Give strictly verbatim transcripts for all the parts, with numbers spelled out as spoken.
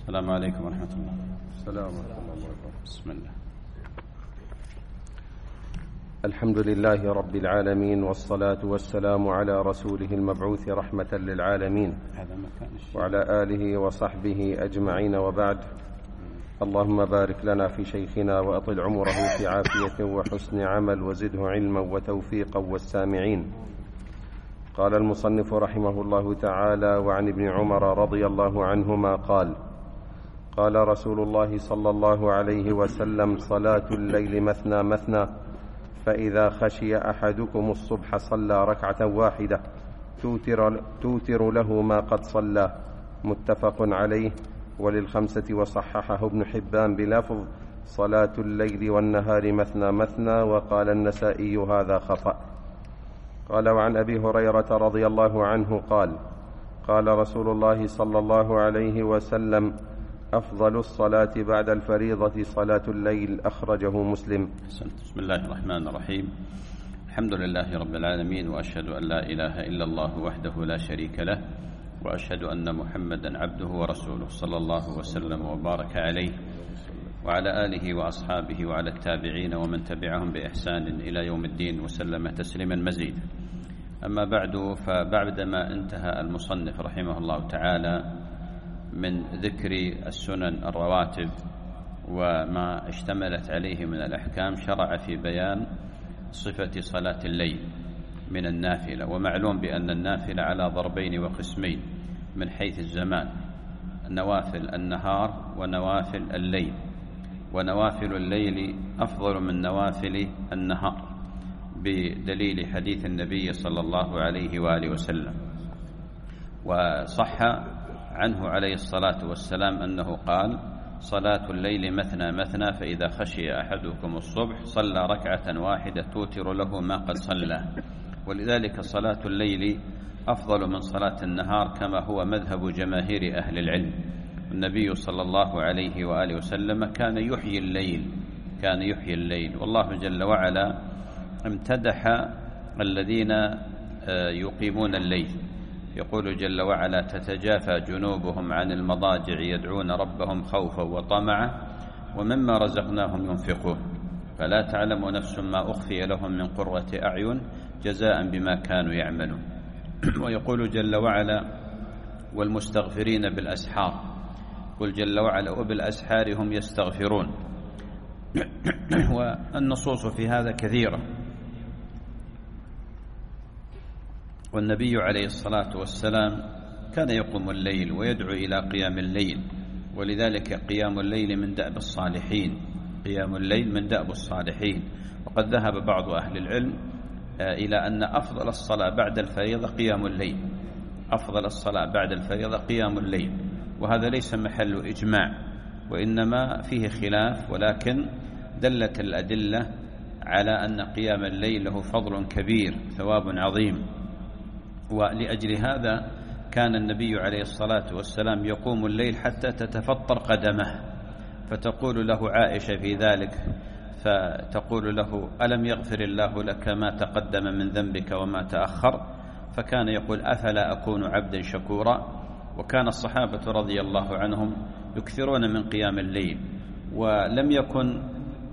السلام عليكم ورحمة الله. السلام ورحمة الله وبركاته. بسم الله. الحمد لله رب العالمين، والصلاة والسلام على رسوله المبعوث رحمة للعالمين وعلى آله وصحبه أجمعين، وبعد. اللهم بارك لنا في شيخنا وأطل عمره في عافية وحسن عمل، وزده علما وتوفيقا والسامعين. قال المصنف رحمه الله تعالى: وعن ابن عمر رضي الله عنهما قال: قال رسول الله صلى الله عليه وسلم: صلاة الليل مثنى مثنى، فإذا خشي أحدكم الصبح صلى ركعة واحدة توتر, توتر له ما قد صلى. متفق عليه، وللخمسة وصححه ابن حبان بلفظ: صلاة الليل والنهار مثنى مثنى. وقال النسائي: هذا خطأ. قال: وعن أبي هريرة رضي الله عنه قال: قال رسول الله صلى الله عليه وسلم: أفضل الصلاة بعد الفريضة صلاة الليل. أخرجه مسلم. بسم الله الرحمن الرحيم. الحمد لله رب العالمين، وأشهد أن لا إله إلا الله وحده لا شريك له، وأشهد أن محمدا عبده ورسوله، صلى الله وسلم وبارك عليه وعلى آله وأصحابه وعلى التابعين ومن تبعهم بإحسان إلى يوم الدين، وسلم تسليما مزيدا. أما بعد، فبعدما انتهى المصنف رحمه الله تعالى من ذكر السنن الرواتب وما اشتملت عليه من الأحكام، شرع في بيان صفة صلاة الليل من النافلة. ومعلوم بأن النافلة على ضربين وقسمين من حيث الزمان: نوافل النهار ونوافل الليل. ونوافل الليل أفضل من نوافل النهار بدليل حديث النبي صلى الله عليه وآله وسلم. وصح عنه عليه الصلاة والسلام أنه قال: صلاة الليل مثنى مثنى، فإذا خشي أحدكم الصبح صلى ركعة واحدة توتر له ما قد صلى. ولذلك صلاة الليل أفضل من صلاة النهار، كما هو مذهب جماهير أهل العلم. النبي صلى الله عليه وآله وسلم كان يحيي الليل كان يحيي الليل والله جل وعلا امتدح الذين يقيمون الليل. يقول جل وعلا: تتجافى جنوبهم عن المضاجع يدعون ربهم خوفا وطمعا ومما رزقناهم ينفقون، فلا تعلم نفس ما أخفي لهم من قرة أعين جزاء بما كانوا يعملون. ويقول جل وعلا: والمستغفرين بالأسحار. قل جل وعلا: وبالأسحار هم يستغفرون. والنصوص في هذا كثيرة. والنبي عليه الصلاة والسلام كان يقوم الليل ويدعو إلى قيام الليل، ولذلك قيام الليل من دأب الصالحين قيام الليل من دأب الصالحين. وقد ذهب بعض أهل العلم إلى أن أفضل الصلاة بعد الفريضة قيام الليل أفضل الصلاة بعد الفريضة قيام الليل. وهذا ليس محل إجماع، وإنما فيه خلاف، ولكن دلت الأدلة على أن قيام الليل له فضل كبير، ثواب عظيم. ولأجل هذا كان النبي عليه الصلاة والسلام يقوم الليل حتى تتفطر قدمه، فتقول له عائشة في ذلك، فتقول له: ألم يغفر الله لك ما تقدم من ذنبك وما تأخر؟ فكان يقول: أفلا أكون عبدا شكورا. وكان الصحابة رضي الله عنهم يكثرون من قيام الليل، ولم يكن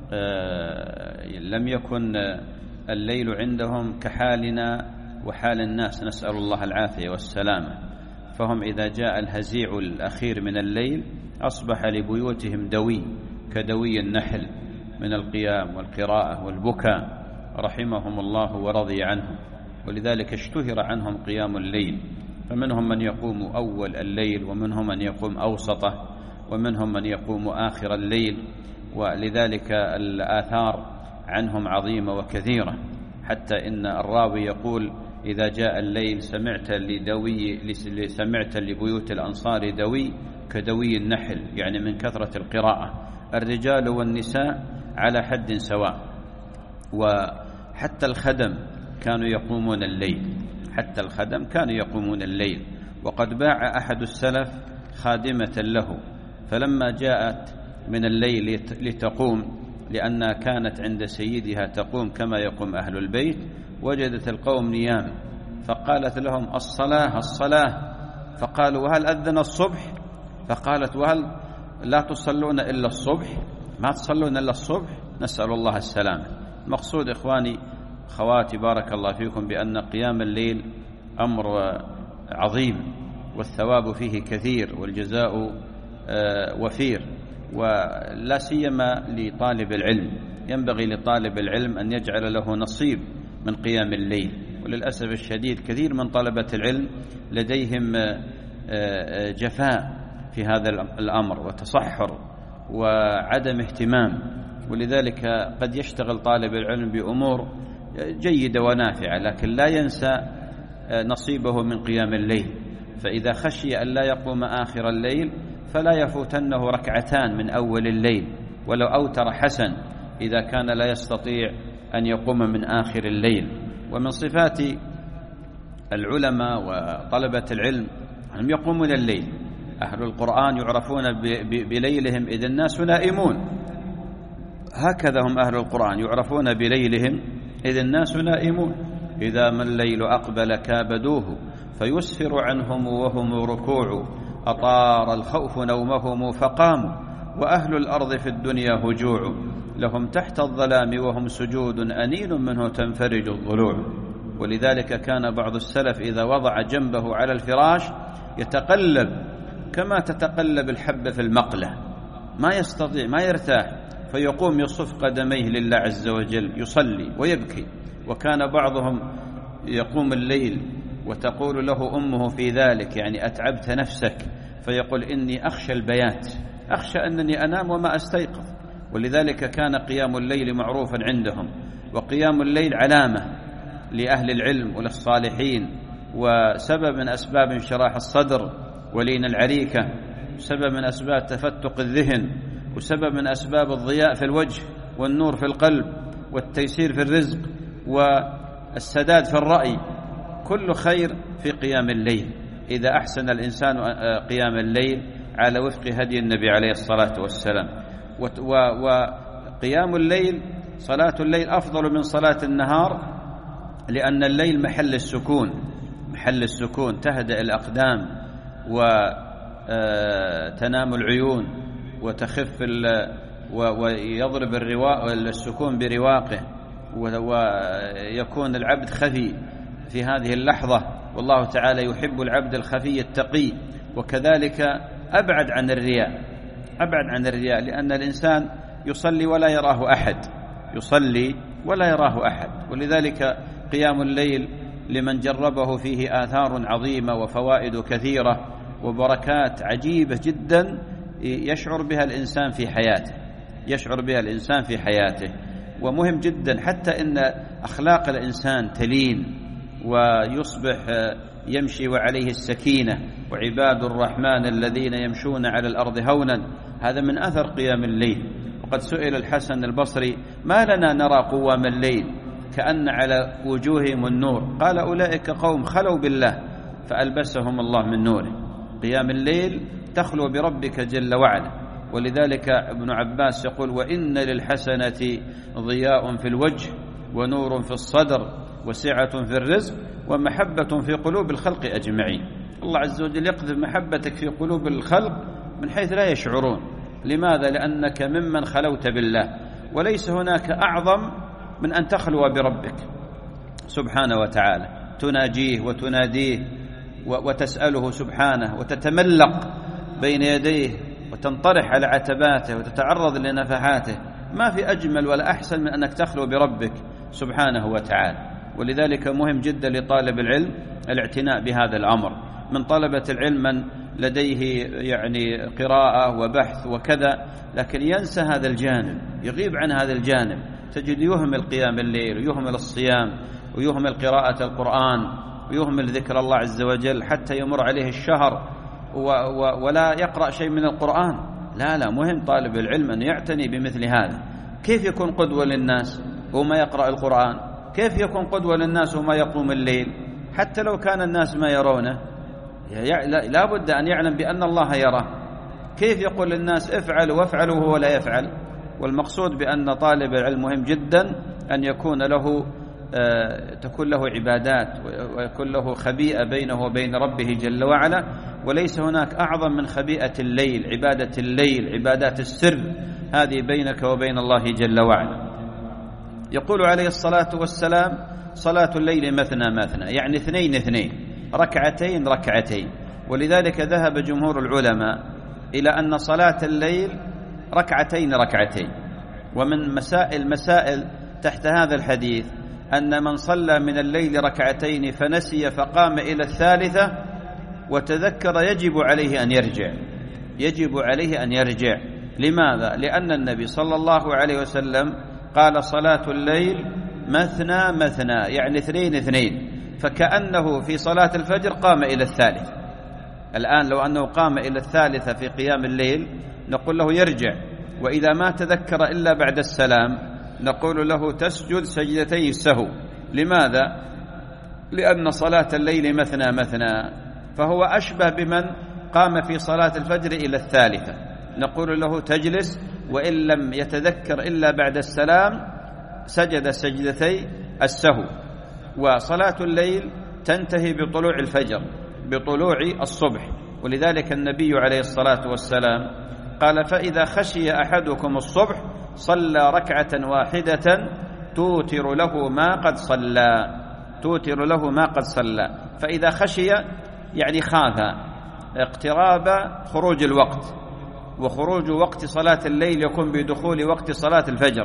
آه لم يكن الليل عندهم كحالنا وحال الناس، نسأل الله العافية والسلامة. فهم إذا جاء الهزيع الأخير من الليل أصبح لبيوتهم دوي كدوي النحل من القيام والقراءة والبكاء، رحمهم الله ورضي عنهم. ولذلك اشتهر عنهم قيام الليل، فمنهم من يقوم أول الليل، ومنهم من يقوم أوسطه، ومنهم من يقوم آخر الليل. ولذلك الآثار عنهم عظيمة وكثيرة، حتى إن الراوي يقول: إذا جاء الليل سمعت لدوي سمعت لبيوت الأنصار دوي كدوي النحل، يعني من كثرة القراءة. الرجال والنساء على حد سواء. وحتى الخدم كانوا يقومون الليل حتى الخدم كانوا يقومون الليل. وقد باع أحد السلف خادمة له، فلما جاءت من الليل لتقوم، لأنها كانت عند سيدها تقوم كما يقوم أهل البيت، وجدت القوم نيام، فقالت لهم: الصلاة الصلاة. فقالوا: وهل أذن الصبح؟ فقالت: وهل لا تصلون إلا الصبح؟ ما تصلون إلا الصبح؟ نسأل الله السلامة. المقصود إخواني خواتي بارك الله فيكم بأن قيام الليل أمر عظيم، والثواب فيه كثير، والجزاء وفير، ولا سيما لطالب العلم. ينبغي لطالب العلم أن يجعل له نصيب من قيام الليل. وللأسف الشديد كثير من طلبة العلم لديهم جفاء في هذا الأمر وتصحر وعدم اهتمام، ولذلك قد يشتغل طالب العلم بأمور جيدة ونافعة لكن لا ينسى نصيبه من قيام الليل. فإذا خشي أن لا يقوم آخر الليل فلا يفوتنه ركعتان من أول الليل، ولو أوتر حسن إذا كان لا يستطيع أن يقوم من آخر الليل. ومن صفات العلماء وطلبة العلم أنهم يقومون الليل. أهل القرآن يعرفون بليلهم إذ الناس نائمون، هكذا هم أهل القرآن يعرفون بليلهم إذ الناس نائمون. إذا ما الليل أقبل كابدوه فيسفر عنهم وهم ركوع، أطار الخوف نومهم فقاموا، وأهل الأرض في الدنيا هجوع، لهم تحت الظلام وهم سجود أنين منه تنفرج الضلوع. ولذلك كان بعض السلف إذا وضع جنبه على الفراش يتقلب كما تتقلب الحبة في المقلة، ما يستطيع ما يرتاح، فيقوم يصف قدميه لله عز وجل يصلي ويبكي. وكان بعضهم يقوم الليل وتقول له أمه في ذلك يعني أتعبت نفسك، فيقول إني أخشى البيات، أخشى أنني أنام وما أستيقظ. ولذلك كان قيام الليل معروفا عندهم. وقيام الليل علامة لأهل العلم وللصالحين، وسبب من أسباب انشراح الصدر ولين العريكة، سبب من أسباب تفتق الذهن، وسبب من أسباب الضياء في الوجه والنور في القلب والتيسير في الرزق والسداد في الرأي. كل خير في قيام الليل إذا أحسن الإنسان قيام الليل على وفق هدي النبي عليه الصلاة والسلام. وقيام الليل صلاة الليل أفضل من صلاة النهار، لأن الليل محل السكون، محل السكون، تهدأ الأقدام وتنام العيون وتخف ويضرب الرواق السكون برواقه، ويكون العبد خفي في هذه اللحظة، والله تعالى يحب العبد الخفي التقي. وكذلك أبعد عن الرياء، أبعد عن الرياء، لأن الإنسان يصلي ولا يراه أحد، يصلي ولا يراه أحد. ولذلك قيام الليل لمن جربه فيه آثار عظيمة وفوائد كثيرة وبركات عجيبة جدا يشعر بها الإنسان في حياته، يشعر بها الإنسان في حياته. ومهم جدا حتى إن أخلاق الإنسان تلين ويصبح يمشي وعليه السكينة، وعباد الرحمن الذين يمشون على الأرض هونا، هذا من أثر قيام الليل. وقد سئل الحسن البصري: ما لنا نرى قوام الليل كأن على وجوههم النور؟ قال: أولئك قوم خلوا بالله فألبسهم الله من نوره. قيام الليل تخلو بربك جل وعلا. ولذلك ابن عباس يقول: وإن للحسنة ضياء في الوجه ونور في الصدر وسعة في الرزق ومحبة في قلوب الخلق أجمعين. الله عز وجل يقذف محبتك في قلوب الخلق من حيث لا يشعرون. لماذا؟ لأنك ممن خلوت بالله، وليس هناك أعظم من أن تخلو بربك سبحانه وتعالى، تناجيه وتناديه وتسأله سبحانه وتتملق بين يديه وتنطرح على عتباته وتتعرض لنفحاته. ما في أجمل ولا أحسن من أنك تخلو بربك سبحانه وتعالى. ولذلك مهم جدا لطالب العلم الاعتناء بهذا الأمر. من طلبة العلم من لديه يعني قراءة وبحث وكذا، لكن ينسى هذا الجانب، يغيب عن هذا الجانب، تجد يهمل قيام الليل ويهمل الصيام ويهمل قراءة القرآن ويهمل ذكر الله عز وجل، حتى يمر عليه الشهر ولا يقرأ شيء من القرآن. لا لا مهم طالب العلم أن يعتني بمثل هذا. كيف يكون قدوة للناس وما يقرأ القرآن؟ كيف يكون قدوة للناس وما يقوم الليل؟ حتى لو كان الناس ما يرونه لا بد أن يعلم بأن الله يراه. كيف يقول للناس افعلوا وافعلوا وهو لا يفعل؟ والمقصود بأن طالب العلم مهم جدا أن يكون له تكون له عبادات ويكون له خبيئة بينه وبين ربه جل وعلا، وليس هناك أعظم من خبيئة الليل، عبادة الليل، عبادات السر، هذه بينك وبين الله جل وعلا. يقول عليه الصلاة والسلام: صلاة الليل مثنى مثنى، يعني اثنين اثنين، ركعتين ركعتين. ولذلك ذهب جمهور العلماء إلى أن صلاة الليل ركعتين ركعتين. ومن مسائل مسائل تحت هذا الحديث أن من صلى من الليل ركعتين فنسي فقام إلى الثالثة وتذكر يجب عليه أن يرجع، يجب عليه أن يرجع. لماذا؟ لأن النبي صلى الله عليه وسلم قال: صلاة الليل مثنى مثنى، يعني اثنين اثنين، فكأنه في صلاة الفجر قام إلى الثالث. الآن لو أنه قام إلى الثالثة في قيام الليل نقول له يرجع، وإذا ما تذكر إلا بعد السلام نقول له تسجد سجدتي السهو. لماذا؟ لأن صلاة الليل مثنى مثنى، فهو أشبه بمن قام في صلاة الفجر إلى الثالثة، نقول له تجلس، وإن لم يتذكر إلا بعد السلام سجد سجدتي السهو. وصلاة الليل تنتهي بطلوع الفجر، بطلوع الصبح. ولذلك النبي عليه الصلاة والسلام قال: فإذا خشي أحدكم الصبح صلى ركعة واحدة توتر له ما قد صلى، توتر له ما قد صلى. فإذا خشي يعني خاف اقتراب خروج الوقت، وخروج وقت صلاة الليل يكون بدخول وقت صلاة الفجر.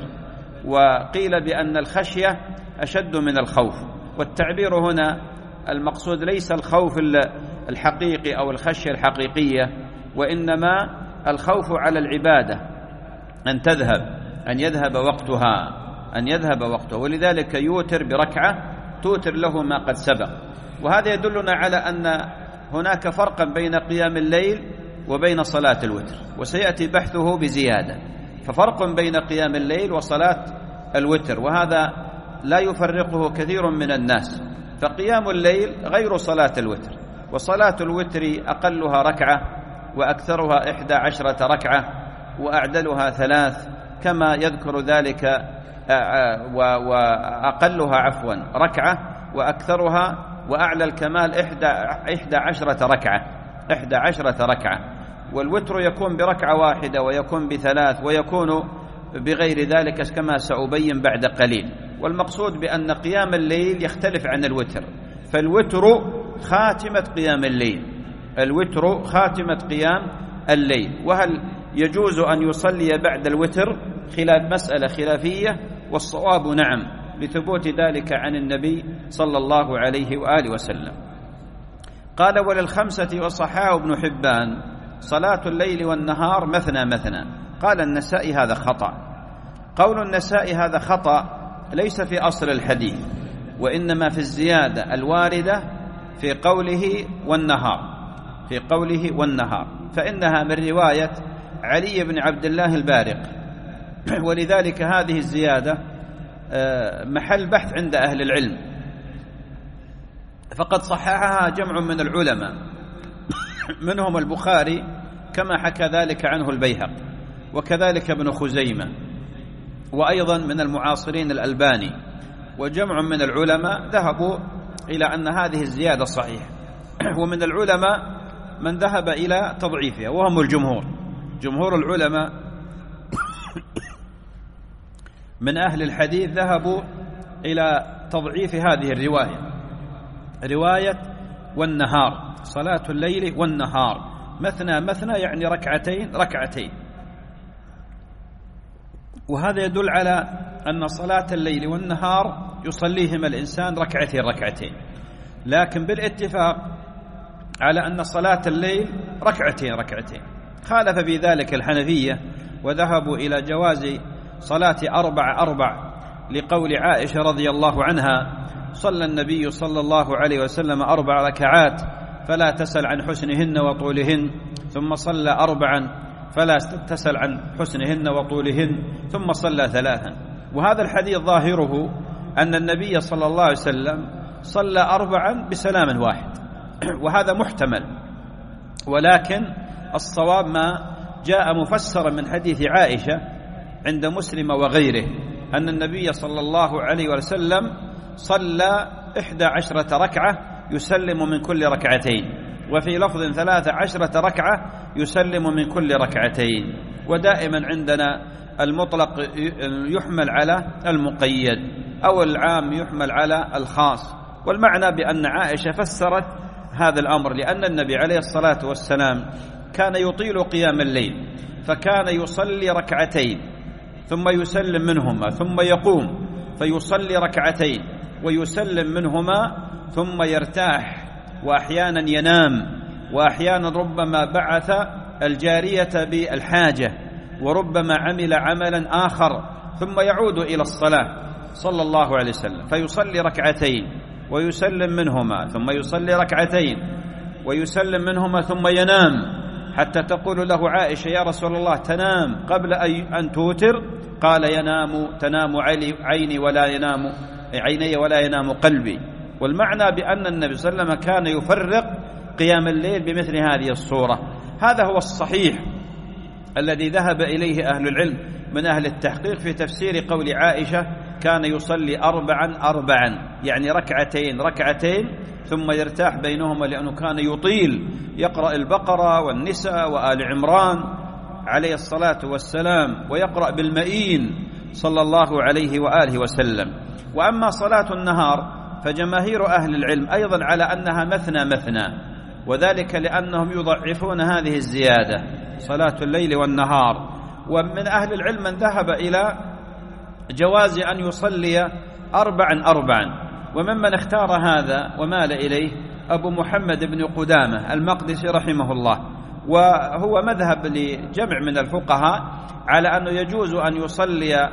وقيل بأن الخشية أشد من الخوف، والتعبير هنا المقصود ليس الخوف الحقيقي أو الخشية الحقيقية، وإنما الخوف على العبادة أن تذهب، أن يذهب وقتها، أن يذهب وقتها. ولذلك يوتر بركعة توتر له ما قد سبق. وهذا يدلنا على أن هناك فرقا بين قيام الليل وبين صلاة الوتر، وسيأتي بحثه بزيادة. ففرق بين قيام الليل وصلاة الوتر، وهذا لا يفرقه كثير من الناس. فقيام الليل غير صلاة الوتر، وصلاة الوتر أقلها ركعة وأكثرها إحدى عشرة ركعة وأعدلها ثلاث، كما يذكر ذلك، وأقلها عفوا ركعة وأكثرها وأعلى الكمال إحدى عشرة ركعة، إحدى عشرة ركعة. والوتر يكون بركعة واحدة ويكون بثلاث ويكون بغير ذلك كما سأبين بعد قليل. والمقصود بأن قيام الليل يختلف عن الوتر، فالوتر خاتمة قيام الليل، الوتر خاتمة قيام الليل. وهل يجوز أن يصلي بعد الوتر؟ خلاف مسألة خلافية، والصواب نعم، لثبوت ذلك عن النبي صلى الله عليه وآله وسلم. قال: وللخمسة وصححه ابن حبان صلاة الليل والنهار مثنى مثنى. قال النسائي: هذا خطأ. قول النسائي هذا خطأ ليس في أصل الحديث، وإنما في الزيادة الواردة في قوله والنهار، في قوله والنهار، فإنها من رواية علي بن عبد الله البارق. ولذلك هذه الزيادة محل بحث عند أهل العلم، فقد صححها جمع من العلماء منهم البخاري كما حكى ذلك عنه البيهقي، وكذلك ابن خزيمة، وأيضا من المعاصرين الألباني. وجمع من العلماء ذهبوا إلى أن هذه الزيادة صحيحة، ومن العلماء من ذهب إلى تضعيفها وهم الجمهور. جمهور العلماء من أهل الحديث ذهبوا إلى تضعيف هذه الرواية، رواية والنهار، صلاة الليل والنهار مثنى مثنى، يعني ركعتين ركعتين. وهذا يدل على أن صلاة الليل والنهار يصليهما الإنسان ركعتين ركعتين، لكن بالاتفاق على أن صلاة الليل ركعتين ركعتين. خالف في ذلك الحنفية وذهبوا إلى جواز صلاة أربع أربع، لقول عائشة رضي الله عنها: صلى النبي صلى الله عليه وسلم أربع ركعات فلا تسل عن حسنهن وطولهن، ثم صلى أربعا فلا تسل عن حسنهن وطولهن، ثم صلى ثلاثا. وهذا الحديث ظاهره أن النبي صلى الله عليه وسلم صلى أربعا بسلام واحد، وهذا محتمل، ولكن الصواب ما جاء مفسرا من حديث عائشة عند مسلم وغيره أن النبي صلى الله عليه وسلم صلى إحدى عشرة ركعة يسلم من كل ركعتين، وفي لفظ ثلاث عشرة ركعة يسلم من كل ركعتين. ودائما عندنا المطلق يحمل على المقيد أو العام يحمل على الخاص، والمعنى بأن عائشة فسرت هذا الأمر لأن النبي عليه الصلاة والسلام كان يطيل قيام الليل، فكان يصلي ركعتين ثم يسلم منهما ثم يقوم فيصلي ركعتين ويسلم منهما ثم يرتاح، وأحيانا ينام، وأحيانا ربما بعث الجارية بالحاجة، وربما عمل عملا آخر ثم يعود إلى الصلاة صلى الله عليه وسلم فيصلي ركعتين ويسلم منهما ثم يصلي ركعتين ويسلم منهما ثم ينام، حتى تقول له عائشة: يا رسول الله تنام قبل أن توتر؟ قال: ينام تنام عيني ولا ينام عيني ولا ينام قلبي. والمعنى بأن النبي صلى الله عليه وسلم كان يفرق قيام الليل بمثل هذه الصورة. هذا هو الصحيح الذي ذهب إليه أهل العلم من أهل التحقيق في تفسير قول عائشة: كان يصلي أربعا أربعا، يعني ركعتين ركعتين ثم يرتاح بينهما، لأنه كان يطيل يقرأ البقرة والنساء وآل عمران عليه الصلاة والسلام، ويقرأ بالمئين صلى الله عليه وآله وسلم. وأما صلاة النهار فجماهير أهل العلم أيضا على أنها مثنى مثنى، وذلك لأنهم يضعفون هذه الزيادة صلاة الليل والنهار. ومن أهل العلم من ذهب إلى جواز أن يصلي أربعا أربعا، وممن اختار هذا ومال إليه أبو محمد بن قدامة المقدسي رحمه الله، وهو مذهب لجمع من الفقهاء على أنه يجوز أن يصلي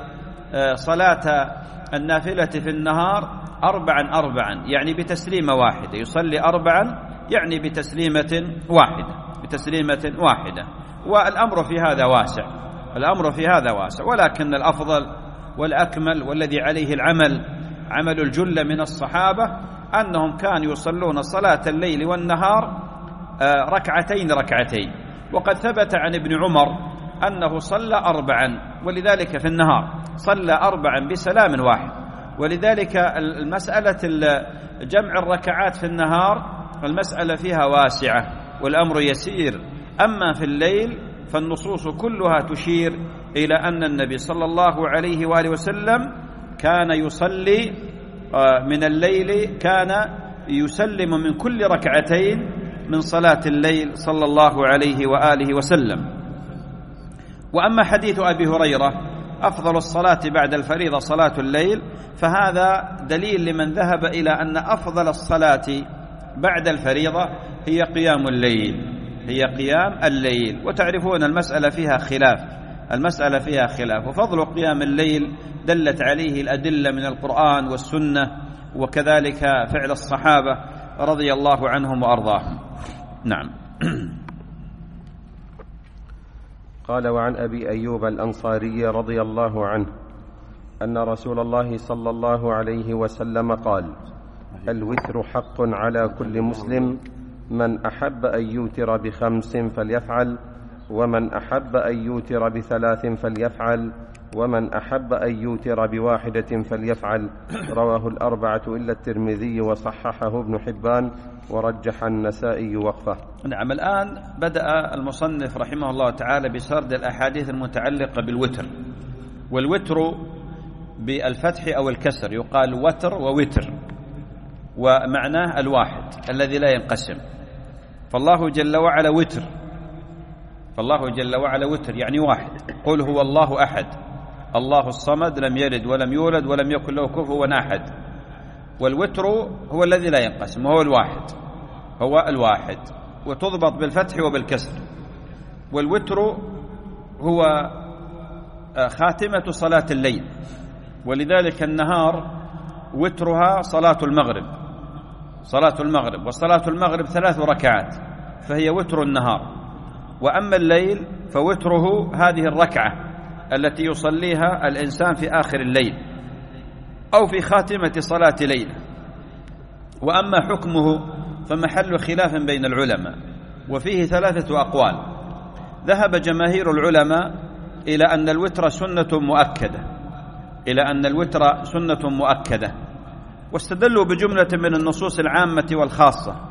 صلاة النافلة في النهار أربعا أربعا، يعني بتسليمة واحدة، يصلي أربعا يعني بتسليمة واحدة بتسليمة واحدة والأمر في هذا واسع الأمر في هذا واسع ولكن الأفضل والأكمل والذي عليه العمل عمل الجل من الصحابة أنهم كانوا يصلون صلاة الليل والنهار ركعتين ركعتين. وقد ثبت عن ابن عمر أنه صلى أربعا، ولذلك في النهار صلى أربعا بسلام واحد. ولذلك المسألة جمع الركعات في النهار المسألة فيها واسعة والأمر يسير. أما في الليل فالنصوص كلها تشير إلى أن النبي صلى الله عليه وآله وسلم كان يصلي من الليل، كان يسلم من كل ركعتين من صلاة الليل صلى الله عليه وآله وسلم. وأما حديث أبي هريرة أفضل الصلاة بعد الفريضة صلاة الليل، فهذا دليل لمن ذهب إلى أن أفضل الصلاة بعد الفريضة هي قيام الليل هي قيام الليل وتعرفون المسألة فيها خلاف المسألة فيها خلاف وفضل قيام الليل دلت عليه الأدلة من القرآن والسنة، وكذلك فعل الصحابة رضي الله عنهم وأرضاهم. نعم. قال: وعن أبي أيوب الأنصاري رضي الله عنه أن رسول الله صلى الله عليه وسلم قال: الوتر حق على كل مسلم، من أحب أن يوتر بخمس فليفعل، ومن أحب أن يوتر بثلاث فليفعل، ومن أحب أن يوتر بواحدة فليفعل. رواه الأربعة إلا الترمذي وصححه ابن حبان ورجح النسائي وقفه. نعم. الآن بدأ المصنف رحمه الله تعالى بسرد الأحاديث المتعلقة بالوتر. والوتر بالفتح أو الكسر يقال وتر ووتر، ومعناه الواحد الذي لا ينقسم. فالله جل وعلا وتر فالله جل وعلا وتر يعني واحد. قل هو الله أحد الله الصمد لم يلد ولم يولد ولم يكن له كفوا أحد. والوتر هو الذي لا ينقسم، هو الواحد هو الواحد وتضبط بالفتح وبالكسر. والوتر هو خاتمة صلاة الليل، ولذلك النهار وترها صلاة المغرب صلاة المغرب وصلاة المغرب ثلاث ركعات فهي وتر النهار. وأما الليل فوتره هذه الركعة التي يصليها الإنسان في آخر الليل أو في خاتمة صلاة ليلة. وأما حكمه فمحل خلاف بين العلماء، وفيه ثلاثة أقوال. ذهب جماهير العلماء إلى أن الوتر سنة مؤكدة إلى أن الوتر سنة مؤكدة واستدلوا بجملة من النصوص العامة والخاصة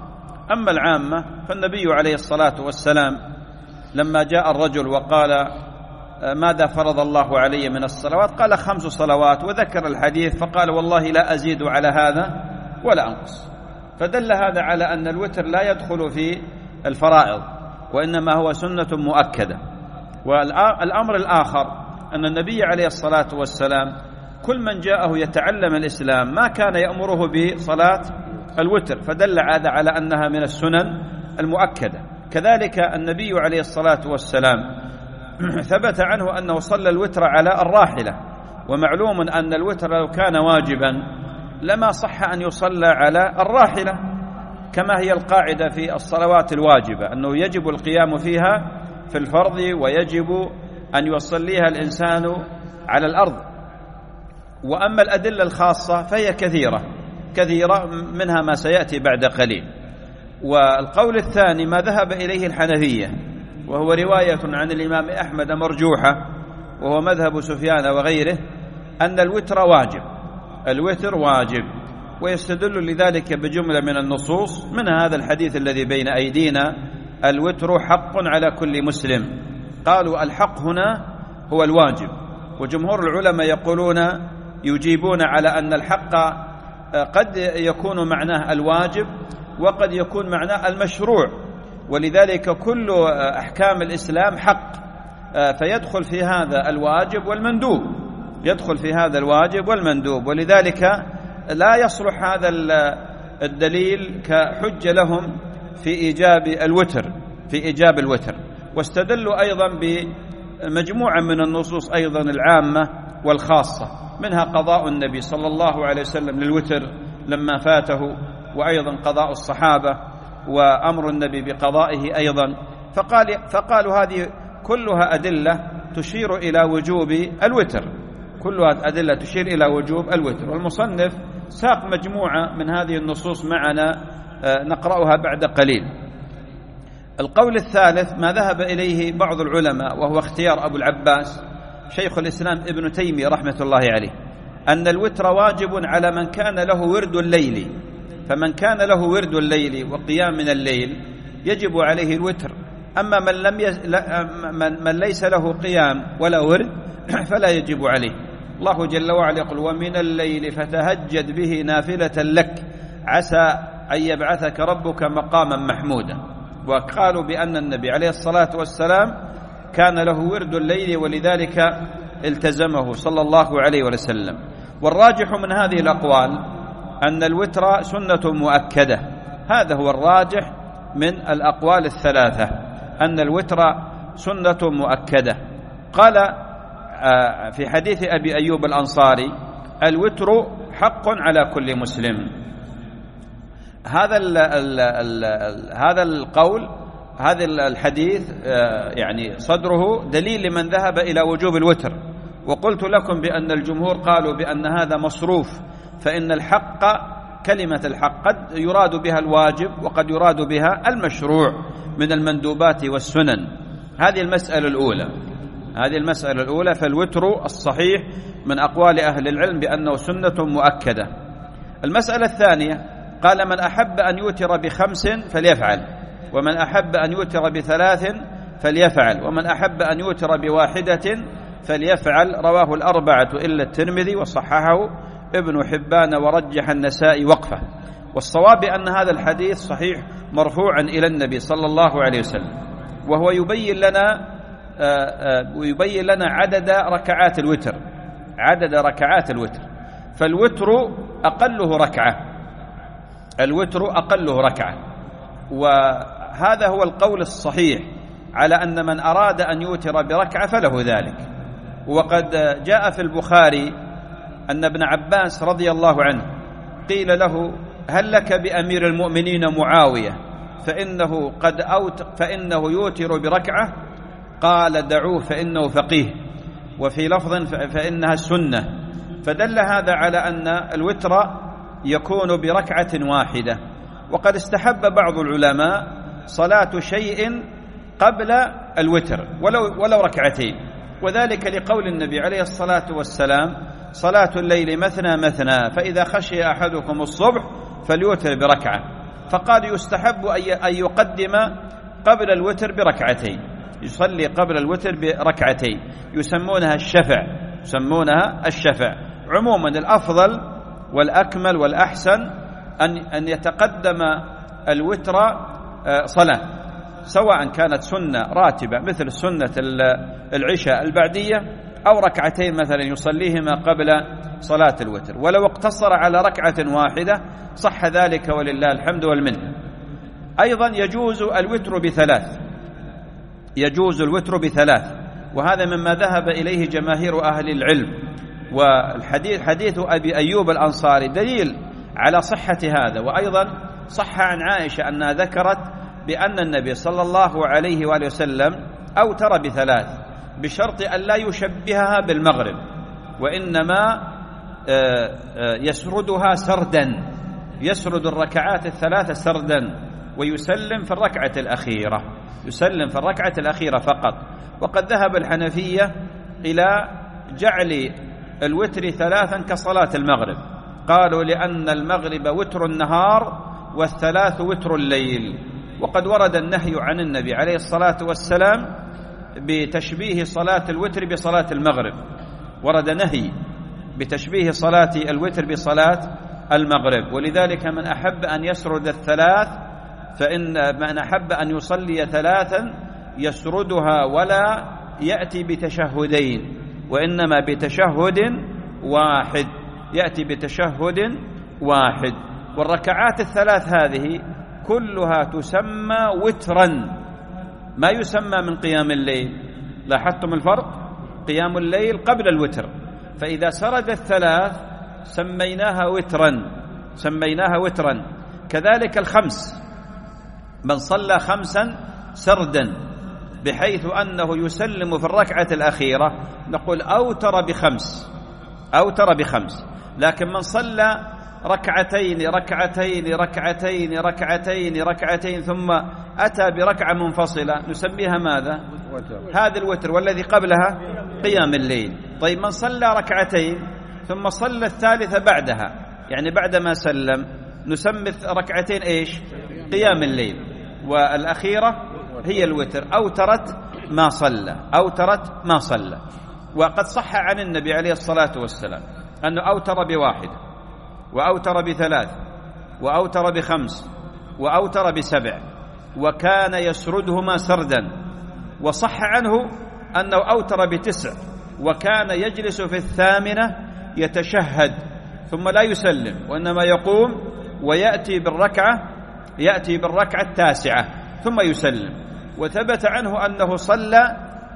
أما العامة فالنبي عليه الصلاة والسلام لما جاء الرجل وقال ماذا فرض الله علي من الصلوات؟ قال خمس صلوات، وذكر الحديث فقال والله لا أزيد على هذا ولا أنقص. فدل هذا على أن الوتر لا يدخل في الفرائض، وإنما هو سنة مؤكدة. والأمر الآخر أن النبي عليه الصلاة والسلام كل من جاءه يتعلم الإسلام ما كان يأمره بصلاة الوتر، فدل هذا على أنها من السنن المؤكدة. كذلك النبي عليه الصلاة والسلام ثبت عنه أنه صلى الوتر على الراحلة، ومعلوم أن الوتر لو كان واجبا لما صح أن يصلى على الراحلة، كما هي القاعدة في الصلوات الواجبة أنه يجب القيام فيها في الفرض، ويجب أن يصليها الإنسان على الأرض. وأما الأدلة الخاصة فهي كثيرة كثيرة، منها ما سيأتي بعد قليل. والقول الثاني ما ذهب إليه الحنفية، وهو رواية عن الإمام أحمد مرجوحة، وهو مذهب سفيان وغيره، أن الوتر واجب، الوتر واجب، ويستدل لذلك بجملة من النصوص، من هذا الحديث الذي بين أيدينا: الوتر حق على كل مسلم. قالوا الحق هنا هو الواجب، وجمهور العلماء يقولون يجيبون على أن الحق قد يكون معناه الواجب وقد يكون معناه المشروع، ولذلك كل أحكام الإسلام حق، فيدخل في هذا الواجب والمندوب، يدخل في هذا الواجب والمندوب، ولذلك لا يصلح هذا الدليل كحجة لهم في إيجاب الوتر في إيجاب الوتر. واستدلوا أيضا بمجموعة من النصوص أيضا العامة والخاصة، منها قضاء النبي صلى الله عليه وسلم للوتر لما فاته، وأيضا قضاء الصحابة وأمر النبي بقضائه أيضا. فقال فقالوا هذه كلها أدلة تشير إلى وجوب الوتر، كلها أدلة تشير إلى وجوب الوتر. والمصنف ساق مجموعة من هذه النصوص معنا نقرأها بعد قليل. القول الثالث ما ذهب إليه بعض العلماء، وهو اختيار أبو العباس شيخ الإسلام ابن تيمية رحمة الله عليه، أن الوتر واجب على من كان له ورد الليل، فمن كان له ورد الليل وقيام من الليل يجب عليه الوتر. أما من, لم يز... من... من ليس له قيام ولا ورد فلا يجب عليه. الله جل وعلا يقول: ومن الليل فتهجد به نافلة لك عسى أن يبعثك ربك مقاما محمودا. وقالوا بأن النبي عليه الصلاة والسلام كان له ورد الليل، ولذلك التزمه صلى الله عليه وسلم. والراجح من هذه الأقوال أن الوتر سنة مؤكدة، هذا هو الراجح من الأقوال الثلاثة، أن الوتر سنة مؤكدة. قال في حديث أبي أيوب الأنصاري: الوتر حق على كل مسلم. هذا ال ال ال هذا القول، هذا الحديث يعني صدره دليل لمن ذهب إلى وجوب الوتر. وقلت لكم بأن الجمهور قالوا بأن هذا مصروف، فإن الحق كلمة الحق قد يراد بها الواجب وقد يراد بها المشروع من المندوبات والسنن. هذه المسألة الأولى هذه المسألة الأولى فالوتر الصحيح من أقوال أهل العلم بأنه سنة مؤكدة. المسألة الثانية قال: من أحب أن يوتر بخمس فليفعل، ومن أحب أن يوتر بثلاث فليفعل، ومن أحب أن يوتر بواحدة فليفعل. رواه الأربعة إلا الترمذي، وصححه ابن حبان ورجح النسائي وقفه. والصواب أن هذا الحديث صحيح مرفوعا إلى النبي صلى الله عليه وسلم، وهو يبين لنا ويبين لنا عدد ركعات الوتر عدد ركعات الوتر فالوتر أقله ركعة الوتر أقله ركعة وهذا هو القول الصحيح على أن من أراد أن يوتر بركعة فله ذلك. وقد جاء في البخاري أن ابن عباس رضي الله عنه قيل له: هل لك بأمير المؤمنين معاوية فإنه قد أوت فإنه يوتر بركعة؟ قال: دعوه فإنه فقيه، وفي لفظ فإنها السنة. فدل هذا على أن الوتر يكون بركعة واحدة. وقد استحب بعض العلماء صلاة شيء قبل الوتر ولو, ولو ركعتين، وذلك لقول النبي عليه الصلاة والسلام: صلاة الليل مثنى مثنى، فإذا خشي أحدكم الصبح فليوتر بركعة. فقال يستحب أن يقدم قبل الوتر بركعتين، يصلي قبل الوتر بركعتين يسمونها الشفع، يسمونها الشفع. عموما الأفضل والأكمل والأحسن أن أن يتقدم الوتر صلاة، سواء كانت سنة راتبة مثل سنة العشاء البعدية أو ركعتين مثلا يصليهما قبل صلاة الوتر، ولو اقتصر على ركعة واحدة صح ذلك ولله الحمد والمنة. أيضا يجوز الوتر بثلاث، يجوز الوتر بثلاث، وهذا مما ذهب إليه جماهير أهل العلم. والحديث حديث أبي أيوب الأنصاري دليل على صحة هذا. وأيضا صح عن عائشة أنها ذكرت بأن النبي صلى الله عليه وآله وسلم أوتر بثلاث بشرط أن لا يشبهها بالمغرب، وإنما يسردها سردا، يسرد الركعات الثلاثة سردا ويسلم في الركعة الأخيرة، يسلم في الركعة الأخيرة فقط. وقد ذهب الحنفية إلى جعل الوتر ثلاثا كصلاة المغرب، قالوا لأن المغرب وتر النهار والثلاث وتر الليل. وقد ورد النهي عن النبي عليه الصلاة والسلام بتشبيه صلاة الوتر بصلاة المغرب، ورد نهي بتشبيه صلاة الوتر بصلاة المغرب. ولذلك من أحب أن يسرد الثلاث فإن من أحب أن يصلي ثلاثا يسردها ولا يأتي بتشهدين، وإنما بتشهد واحد، يأتي بتشهد واحد. والركعات الثلاث هذه كلها تسمى وترا، ما يسمى من قيام الليل. لاحظتم الفرق؟ قيام الليل قبل الوتر، فإذا سرد الثلاث سميناها وترا، سميناها وترا. كذلك الخمس، من صلى خمسا سردا بحيث أنه يسلم في الركعة الأخيرة نقول أوتر بخمس، أوتر بخمس. لكن من صلى ركعتين ركعتين ركعتين ركعتين ركعتين ثم أتى بركعة منفصلة نسميها ماذا؟ هذا الوتر، والذي قبلها قيام الليل. طيب من صلى ركعتين ثم صلى الثالثة بعدها، يعني بعدما سلم، نسمي ركعتين إيش؟ قيام الليل، والأخيرة هي الوتر. أوترت ما صلى، أوترت ما صلى. وقد صح عن النبي عليه الصلاة والسلام أنه أوتر بواحد، وأوتر بثلاث، وأوتر بخمس، وأوتر بسبع، وكان يسردهما سردا. وصح عنه أنه أوتر بتسع، وكان يجلس في الثامنة يتشهد ثم لا يسلم، وإنما يقوم ويأتي بالركعة، يأتي بالركعة التاسعة ثم يسلم. وثبت عنه أنه صلى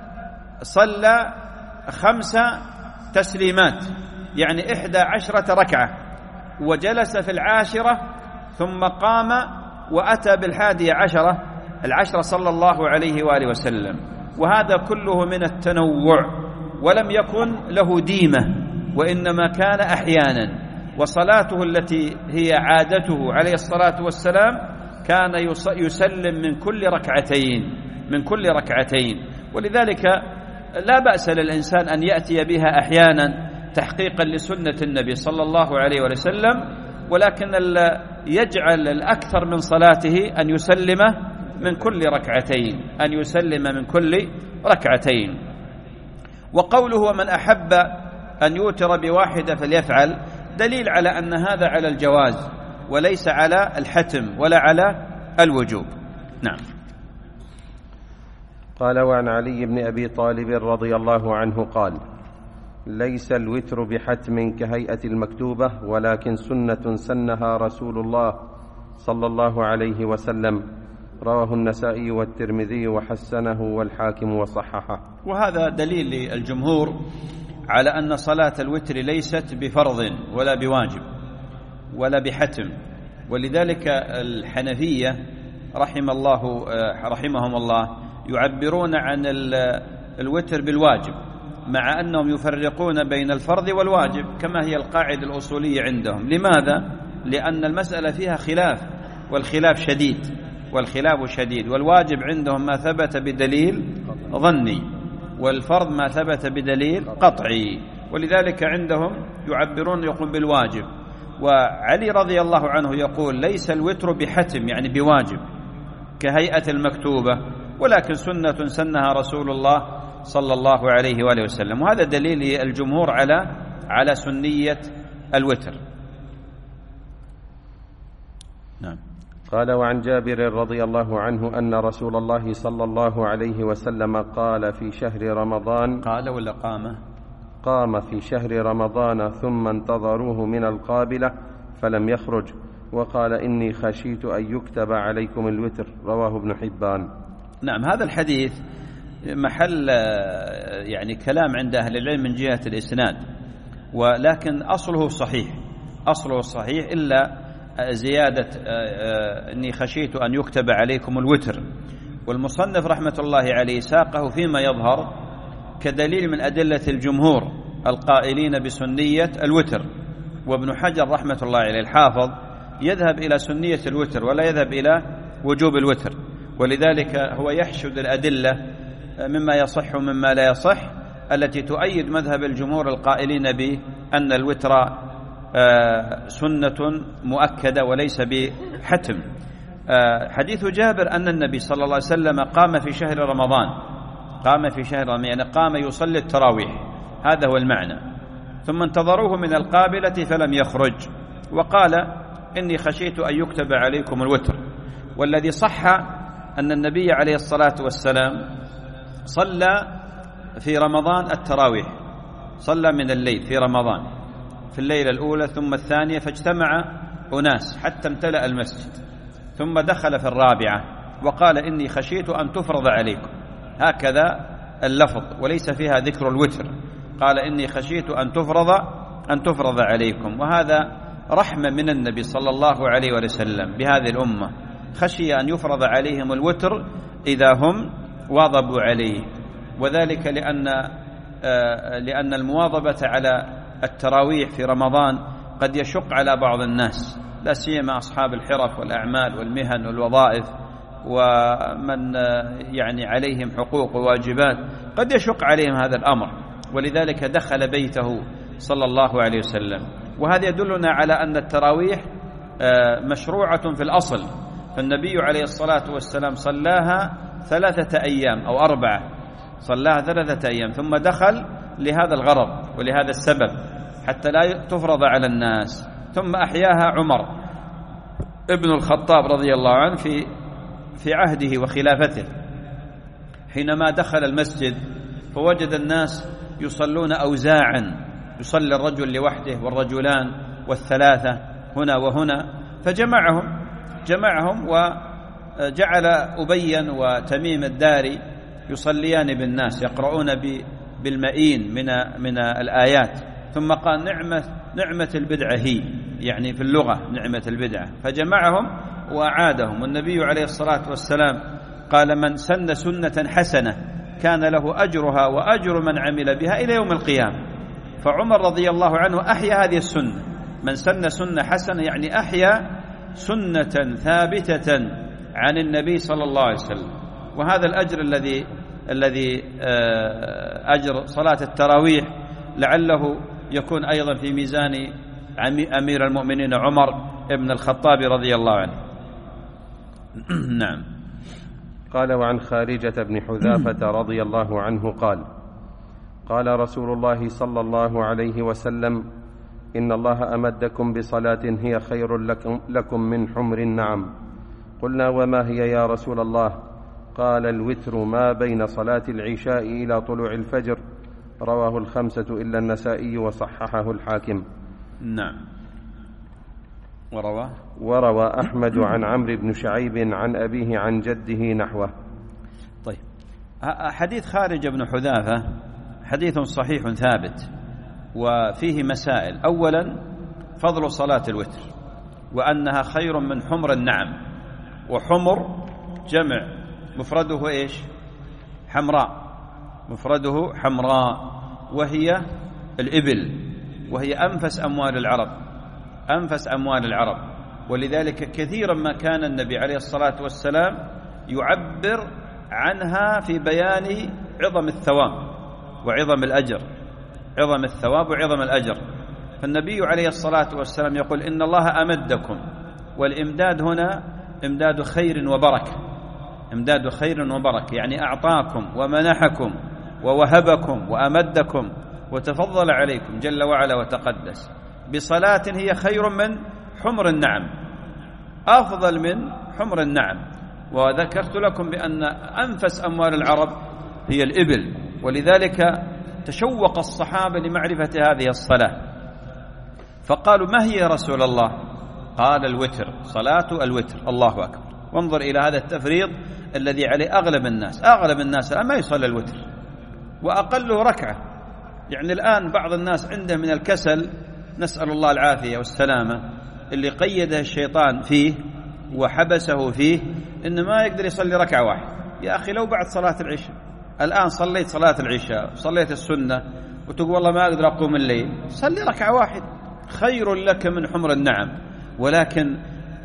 صلى خمس تسليمات، يعني إحدى عشرة ركعة، وجلس في العاشرة ثم قام وأتى بالحادية عشرة، العشرة صلى الله عليه وآله وسلم. وهذا كله من التنوع، ولم يكن له ديمة، وإنما كان أحيانا. وصلاته التي هي عادته عليه الصلاة والسلام كان يسلم من كل ركعتين، من كل ركعتين. ولذلك لا بأس للإنسان أن يأتي بها أحيانا تحقيقا لسنة النبي صلى الله عليه وسلم، ولكن يجعل الأكثر من صلاته أن يسلم من كل ركعتين، أن يسلم من كل ركعتين. وقوله ومن أحب أن يوتر بواحدة فليفعل دليل على أن هذا على الجواز وليس على الحتم ولا على الوجوب. نعم. قال وعن علي بن أبي طالب رضي الله عنه قال ليس الوتر بحتم كهيئة المكتوبة، ولكن سنة سنها رسول الله صلى الله عليه وسلم. رواه النسائي والترمذي وحسنه والحاكم وصححه. وهذا دليل للجمهور على أن صلاة الوتر ليست بفرض ولا بواجب ولا بحتم. ولذلك الحنفية رحم الله رحمهم الله يعبرون عن الوتر بالواجب، مع أنهم يفرقون بين الفرض والواجب كما هي القاعدة الأصولية عندهم. لماذا؟ لأن المسألة فيها خلاف، والخلاف شديد، والخلاف شديد. والواجب عندهم ما ثبت بدليل ظني، والفرض ما ثبت بدليل قطعي. ولذلك عندهم يعبرون يقوم بالواجب. وعلي رضي الله عنه يقول ليس الوتر بحتم يعني بواجب كهيئة المكتوبة، ولكن سنة سنها رسول الله صلى الله عليه وآله وسلم، وهذا دليل الجمهور على على سنية الوتر. نعم. قال: وعن جابر رضي الله عنه أن رسول الله صلى الله عليه وسلم قال في شهر رمضان قال ولا قام قام في شهر رمضان ثم انتظروه من القابلة فلم يخرج، وقال: إني خشيت أن يكتب عليكم الوتر. رواه ابن حبان. نعم، هذا الحديث محل يعني كلام عند أهل العلم من جهة الإسناد، ولكن أصله صحيح، أصله صحيح إلا زيادة إني خشيت أن يكتب عليكم الوتر. والمصنف رحمة الله عليه ساقه فيما يظهر كدليل من أدلة الجمهور القائلين بسنية الوتر، وابن حجر رحمة الله عليه الحافظ يذهب إلى سنية الوتر ولا يذهب إلى وجوب الوتر، ولذلك هو يحشد الأدلة مما يصح ومما لا يصح التي تؤيد مذهب الجمهور القائلين بأن الوتر سنة مؤكدة وليس بحتم. حديث جابر أن النبي صلى الله عليه وسلم قام في شهر رمضان، قام في شهر رمضان يعني قام يصلي التراويح، هذا هو المعنى، ثم انتظروه من القابلة فلم يخرج، وقال: إني خشيت أن يكتب عليكم الوتر. والذي صح أن النبي عليه الصلاة والسلام صلى في رمضان التراويح، صلى من الليل في رمضان في الليلة الأولى ثم الثانية، فاجتمع أناس حتى امتلأ المسجد، ثم دخل في الرابعة وقال: إني خشيت أن تفرض عليكم، هكذا اللفظ وليس فيها ذكر الوتر، قال: إني خشيت أن تفرض أن تفرض عليكم. وهذا رحمة من النبي صلى الله عليه وسلم بهذه الأمة، خشي أن يفرض عليهم الوتر إذا هم واظبوا عليه، وذلك لأن لأن المواظبة على التراويح في رمضان قد يشق على بعض الناس، لا سيما أصحاب الحرف والأعمال والمهن والوظائف ومن يعني عليهم حقوق وواجبات، قد يشق عليهم هذا الأمر، ولذلك دخل بيته صلى الله عليه وسلم. وهذا يدلنا على أن التراويح مشروعة في الأصل، فالنبي عليه الصلاة والسلام صلاها ثلاثة أيام أو أربعة، صلاها ثلاثة أيام ثم دخل لهذا الغرض ولهذا السبب حتى لا تفرض على الناس، ثم أحياها عمر ابن الخطاب رضي الله عنه في في عهده وخلافته، حينما دخل المسجد فوجد الناس يصلون أوزاعا، يصلي الرجل لوحده والرجلان والثلاثة هنا وهنا، فجمعهم جمعهم وجعل أبيا وتميم الداري يصليان بالناس، يقرؤون بالمئين من من الآيات، ثم قال: نعمة نعمة البدعة هي، يعني في اللغة نعمة البدعة، فجمعهم وأعادهم. والنبي عليه الصلاة والسلام قال: من سن سنة حسنة كان له أجرها وأجر من عمل بها إلى يوم القيامة. فعمر رضي الله عنه أحيا هذه السنة، من سن سنة حسنة يعني أحيا سنة ثابتة عن النبي صلى الله عليه وسلم. وهذا الأجر الذي الذي أجر صلاة التراويح لعله يكون أيضا في ميزان أمير المؤمنين عمر ابن الخطاب رضي الله عنه. نعم. قال: وعن خارجة بن حذافة رضي الله عنه قال: قال رسول الله صلى الله عليه وسلم: إن الله أمدكم بصلاة هي خير لكم, لكم من حمر النعم. قلنا: وما هي يا رسول الله؟ قال: الوتر ما بين صلاة العشاء إلى طلوع الفجر. رواه الخمسة إلا النسائي وصححه الحاكم. نعم. وروى وروى أحمد عن عمرو بن شعيب عن أبيه عن جده نحوه. طيب، حديث خارج بن حذافة حديث صحيح ثابت، وفيه مسائل. أولا فضل صلاة الوتر، وأنها خير من حمر النعم، وحمر جمع مفرده إيش؟ حمراء، مفرده حمراء، وهي الإبل، وهي أنفس أموال العرب، أنفس أموال العرب، ولذلك كثيرا ما كان النبي عليه الصلاة والسلام يعبر عنها في بيان عظم الثواب وعظم الأجر، عظم الثواب وعظم الأجر. فالنبي عليه الصلاة والسلام يقول إن الله أمدكم، والإمداد هنا إمداد خير وبركة، إمداد خير وبركة، يعني أعطاكم ومنحكم ووهبكم وأمدكم وتفضل عليكم جل وعلا وتقدس بصلاة هي خير من حمر النعم، أفضل من حمر النعم. وذكرت لكم بأن أنفس أموال العرب هي الإبل، ولذلك تشوق الصحابة لمعرفة هذه الصلاة، فقالوا ما هي يا رسول الله؟ قال الوتر، صلاة الوتر. الله أكبر. وانظر إلى هذا التفريط الذي عليه أغلب الناس، أغلب الناس الآن ما يصلي الوتر، وأقله ركعة. يعني الآن بعض الناس عنده من الكسل، نسأل الله العافية والسلامة، اللي قيده الشيطان فيه وحبسه فيه إنه ما يقدر يصلي ركعة واحدة. يا أخي لو بعد صلاة العشاء، الآن صليت صلاة العشاء، صليت السنة، وتقول والله ما أقدر أقوم الليل، صلي ركعة واحدة خير لك من حمر النعم. ولكن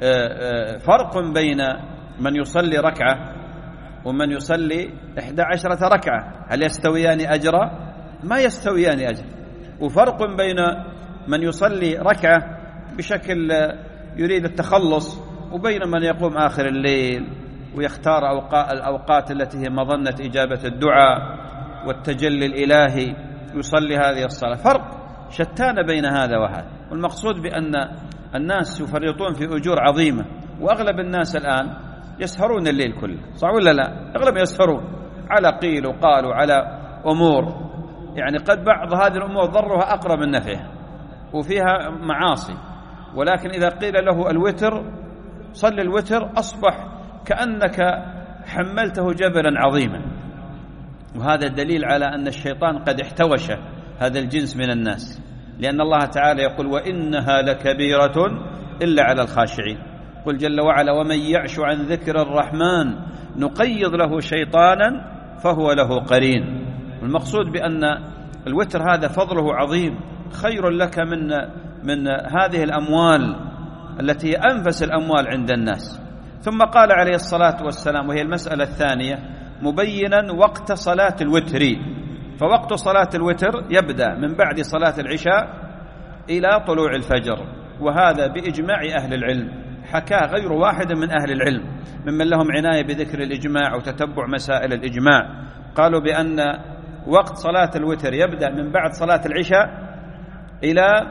فرق بين من يصلي ركعة ومن يصلي إحدى عشرة ركعة، هل يستويان أجرا؟ ما يستويان أجر. وفرق بين من يصلي ركعة بشكل يريد التخلص، وبين من يقوم آخر الليل ويختار الأوقات التي هي مظنة إجابة الدعاء والتجلي الإلهي يصلي هذه الصلاة. فرق شتان بين هذا وهذا. والمقصود بأن الناس يفرطون في أجور عظيمة، وأغلب الناس الآن يسهرون الليل كله، صح ولا لا؟ أغلب يسهرون على قيل وقال وعلى أمور، يعني قد بعض هذه الأمور ضرها أقرب من نفعها وفيها معاصي. ولكن إذا قيل له الوتر، صل الوتر، أصبح كأنك حملته جبلا عظيما. وهذا دليل على أن الشيطان قد احتوش هذا الجنس من الناس، لأن الله تعالى يقول وإنها لكبيرة إلا على الخاشعين. قل جل وعلا ومن يعش عن ذكر الرحمن نقيض له شيطانا فهو له قرين. المقصود بأن الوتر هذا فضله عظيم، خير لك من من هذه الأموال التي أنفس الأموال عند الناس. ثم قال عليه الصلاة والسلام، وهي المسألة الثانية، مبينا وقت صلاة الوتر. فوقت صلاة الوتر يبدأ من بعد صلاة العشاء إلى طلوع الفجر، وهذا بإجماع أهل العلم، حكاه غير واحد من أهل العلم ممن لهم عناية بذكر الإجماع وتتبع مسائل الإجماع. قالوا بأن وقت صلاة الوتر يبدأ من بعد صلاة العشاء إلى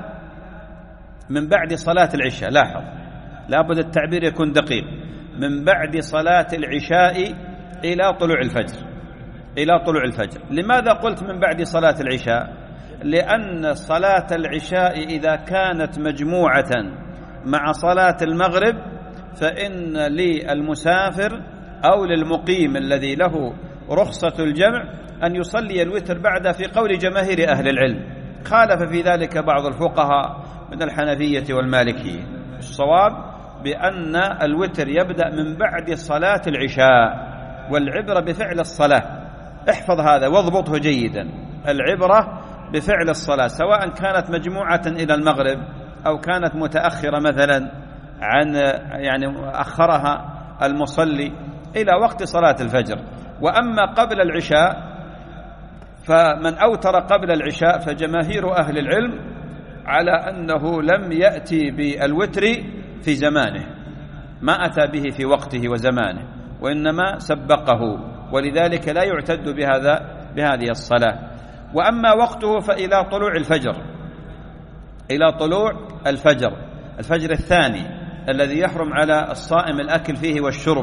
من بعد صلاة العشاء. لاحظ، لابد التعبير يكون دقيق. من بعد صلاة العشاء إلى طلوع الفجر، إلى طلوع الفجر. لماذا قلت من بعد صلاة العشاء؟ لأن صلاة العشاء إذا كانت مجموعة مع صلاة المغرب فإن للمسافر أو للمقيم الذي له رخصة الجمع أن يصلي الوتر بعد، في قول جماهير أهل العلم. خالف في ذلك بعض الفقهاء من الحنفية والمالكية. الصواب بأن الوتر يبدأ من بعد صلاة العشاء، والعبرة بفعل الصلاة. احفظ هذا واضبطه جيدا، العبرة بفعل الصلاة، سواء كانت مجموعة إلى المغرب أو كانت متأخرة مثلا عن يعني أخرها المصلي إلى وقت صلاة الفجر. وأما قبل العشاء فمن أوتر قبل العشاء فجماهير أهل العلم على أنه لم يأتي بالوتر في زمانه، ما أتى به في وقته وزمانه، وإنما سبقه، ولذلك لا يعتد بهذا بهذه الصلاة. وأما وقته فإلى طلوع الفجر، إلى طلوع الفجر، الفجر الثاني الذي يحرم على الصائم الأكل فيه والشرب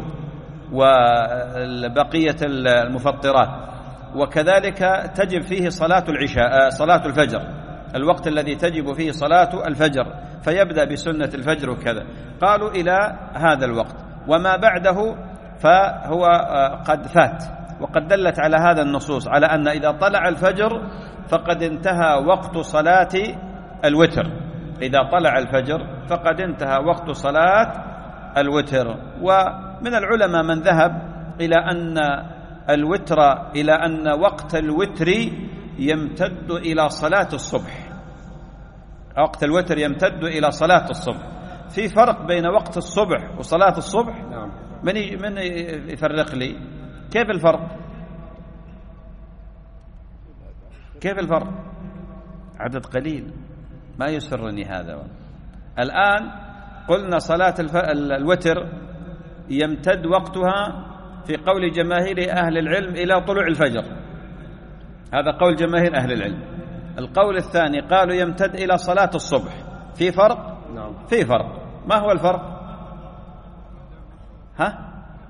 وبقية المفطرات. وكذلك تجب فيه صلاة العشاء، صلاة الفجر، الوقت الذي تجب فيه صلاة الفجر، فيبدأ بسنة الفجر وكذا. قالوا إلى هذا الوقت، وما بعده فهو قد فات. وقد دلت على هذا النصوص على أن إذا طلع الفجر فقد انتهى وقت صلاة الوتر، إذا طلع الفجر فقد انتهى وقت صلاة الوتر. ومن العلماء من ذهب إلى أن الوتر إلى أن وقت الوتر يمتد إلى صلاة الصبح، وقت الوتر يمتد إلى صلاة الصبح. في فرق بين وقت الصبح وصلاة الصبح؟ نعم. من من يفرق لي كيف الفرق؟ كيف الفرق؟ عدد قليل. ما يسرني هذا. الآن قلنا صلاة الوتر يمتد وقتها في قول جماهير أهل العلم إلى طلوع الفجر، هذا قول جماهير أهل العلم. القول الثاني قالوا يمتد إلى صلاة الصبح. في فرق؟ نعم في فرق. ما هو الفرق؟ ها؟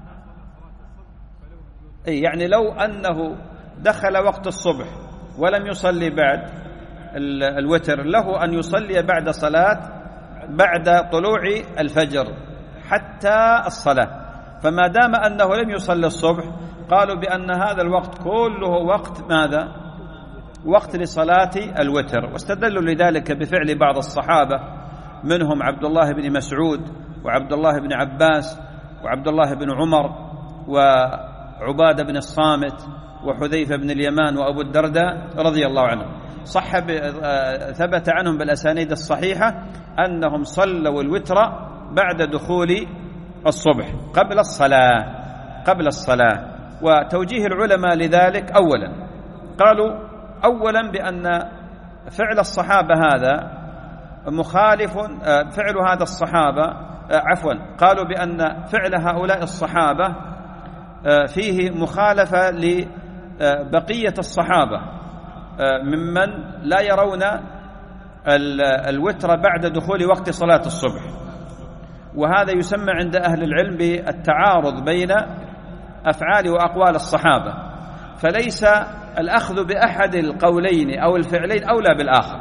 أي يعني لو أنه دخل وقت الصبح ولم يصلي بعد الوتر له أن يصلي بعد صلاة بعد طلوع الفجر حتى الصلاة. فما دام أنه لم يصلي الصبح قالوا بأن هذا الوقت كله وقت ماذا؟ وقت لصلاة الوتر. واستدلوا لذلك بفعل بعض الصحابة منهم عبد الله بن مسعود وعبد الله بن عباس وعبد الله بن عمر وعبادة بن الصامت وحذيفة بن اليمان وأبو الدرداء رضي الله عنهم. صح ثبت عنهم بالأسانيد الصحيحة أنهم صلوا الوتر بعد دخول الصبح قبل الصلاة قبل الصلاة. وتوجيه العلماء لذلك أولا قالوا أولا بأن فعل الصحابة هذا مخالف، فعل هذا الصحابة عفوا قالوا بأن فعل هؤلاء الصحابة فيه مخالفة لبقية الصحابة ممن لا يرون الوتر بعد دخول وقت صلاة الصبح. وهذا يسمى عند أهل العلم بالتعارض بين أفعال وأقوال الصحابة، فليس الأخذ بأحد القولين أو الفعلين أولى بالآخر،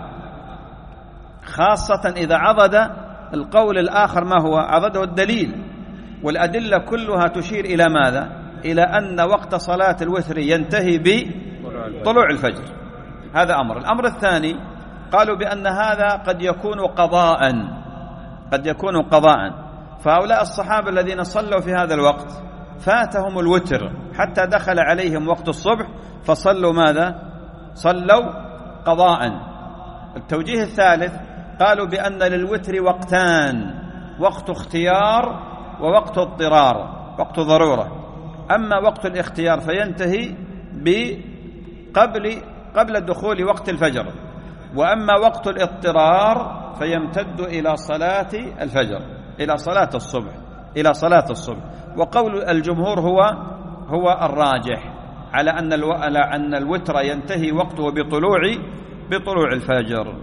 خاصة إذا عضد القول الآخر ما هو عضده الدليل. والأدلة كلها تشير إلى ماذا؟ إلى أن وقت صلاة الوتر ينتهي بطلوع الفجر. هذا أمر. الأمر الثاني قالوا بأن هذا قد يكون قضاء قد يكون قضاء فهؤلاء الصحابة الذين صلوا في هذا الوقت فاتهم الوتر حتى دخل عليهم وقت الصبح فصلوا ماذا؟ صلوا قضاء. التوجيه الثالث قالوا بأن للوتر وقتان، وقت اختيار ووقت اضطرار، وقت ضرورة. أما وقت الاختيار فينتهي قبل قبل دخول وقت الفجر، وأما وقت الاضطرار فيمتد إلى صلاة الفجر إلى صلاة الصبح إلى صلاة الصبح. وقول الجمهور هو هو الراجح على أن على أن الوتر ينتهي وقته بطلوع بطلوع الفجر.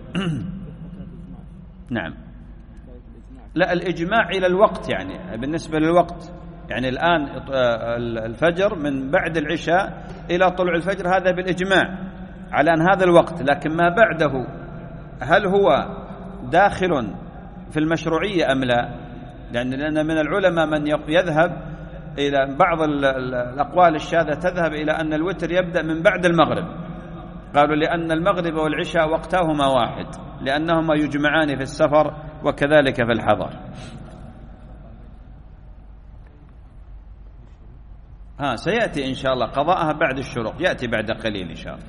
نعم. لا، الإجماع إلى الوقت يعني بالنسبة للوقت، يعني الآن الفجر من بعد العشاء إلى طلوع الفجر هذا بالإجماع على أن هذا الوقت، لكن ما بعده هل هو داخل في المشروعية أم لا؟ لأن من العلماء من يذهب إلى بعض الأقوال الشاذة تذهب إلى أن الوتر يبدأ من بعد المغرب، قالوا لأن المغرب والعشاء وقتهما واحد لأنهما يجمعان في السفر وكذلك في الحضر. ها سيأتي إن شاء الله قضاءها بعد الشروق، يأتي بعد قليل إن شاء الله.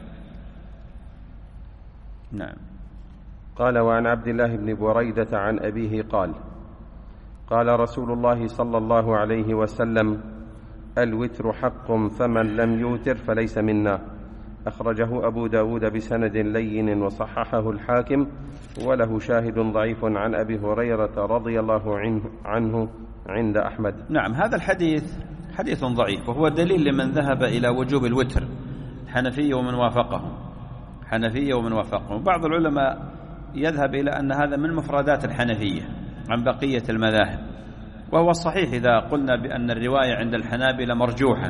نعم. قال: وعن عبد الله بن بريدة عن أبيه قال: قال رسول الله صلى الله عليه وسلم: الوتر حق فمن لم يوتر فليس منا. أخرجه أبو داود بسند لين وصححه الحاكم، وله شاهد ضعيف عن أبي هريرة رضي الله عنه عند أحمد. نعم، هذا الحديث حديث ضعيف، وهو دليل لمن ذهب إلى وجوب الوتر، حنفية ومن وافقهم حنفية ومن وافقهم. بعض العلماء يذهب إلى أن هذا من مفردات الحنفية عن بقية المذاهب، وهو الصحيح إذا قلنا بأن الرواية عند الحنابلة مرجوحة.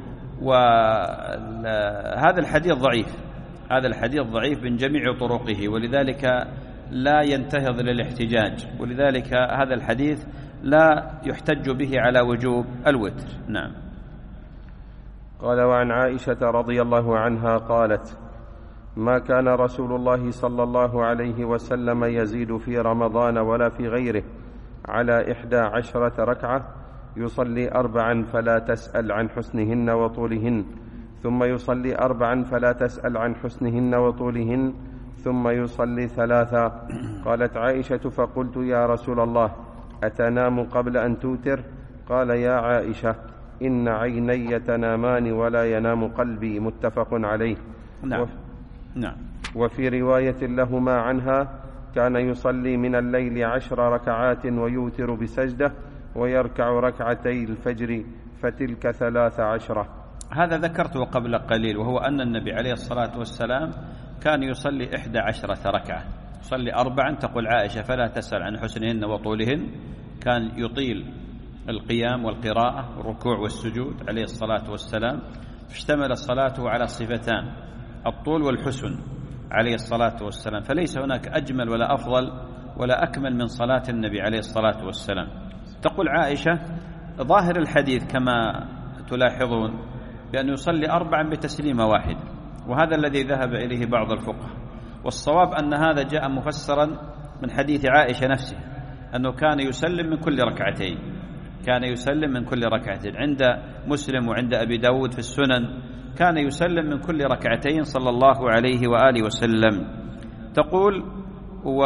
وهذا الحديث ضعيف هذا الحديث ضعيف من جميع طرقه، ولذلك لا ينتهض للاحتجاج، ولذلك هذا الحديث لا يحتج به على وجوب الوتر. نعم. قال: وعن عائشة رضي الله عنها قالت: ما كان رسول الله صلى الله عليه وسلم يزيد في رمضان ولا في غيره على إحدى عشرة ركعة، يصلي أربعا فلا تسأل عن حسنهن وطولهن، ثم يصلي أربعا فلا تسأل عن حسنهن وطولهن، ثم يصلي ثلاثا. قالت عائشة: فقلت: يا رسول الله، أتنام قبل أن توتر؟ قال: يا عائشة، إن عيني تنامان ولا ينام قلبي. متفق عليه. نعم. وف... نعم. وفي رواية لهما عنها: كان يصلي من الليل عشر ركعات ويوتر بسجدة ويركع ركعتي الفجر فتلك ثلاث عشرة. هذا ذكرته قبل قليل، وهو أن النبي عليه الصلاة والسلام كان يصلي إحدى عشرة ركعة، يصلي أربعا تقول عائشة فلا تسأل عن حسنهن وطولهن، كان يطيل القيام والقراءة والركوع والسجود عليه الصلاة والسلام، اشتمل صلاته على صفتان الطول والحسن عليه الصلاة والسلام، فليس هناك أجمل ولا أفضل ولا أكمل من صلاة النبي عليه الصلاة والسلام. تقول عائشة ظاهر الحديث كما تلاحظون بأن يصلي أربعا بتسليمة واحدة، وهذا الذي ذهب إليه بعض الفقهاء، والصواب أن هذا جاء مفسرا من حديث عائشة نفسه أنه كان يسلم من كل ركعتين، كان يسلم من كل ركعتين. عند مسلم وعند أبي داود في السنن كان يسلم من كل ركعتين صلى الله عليه وآله وسلم. تقول و...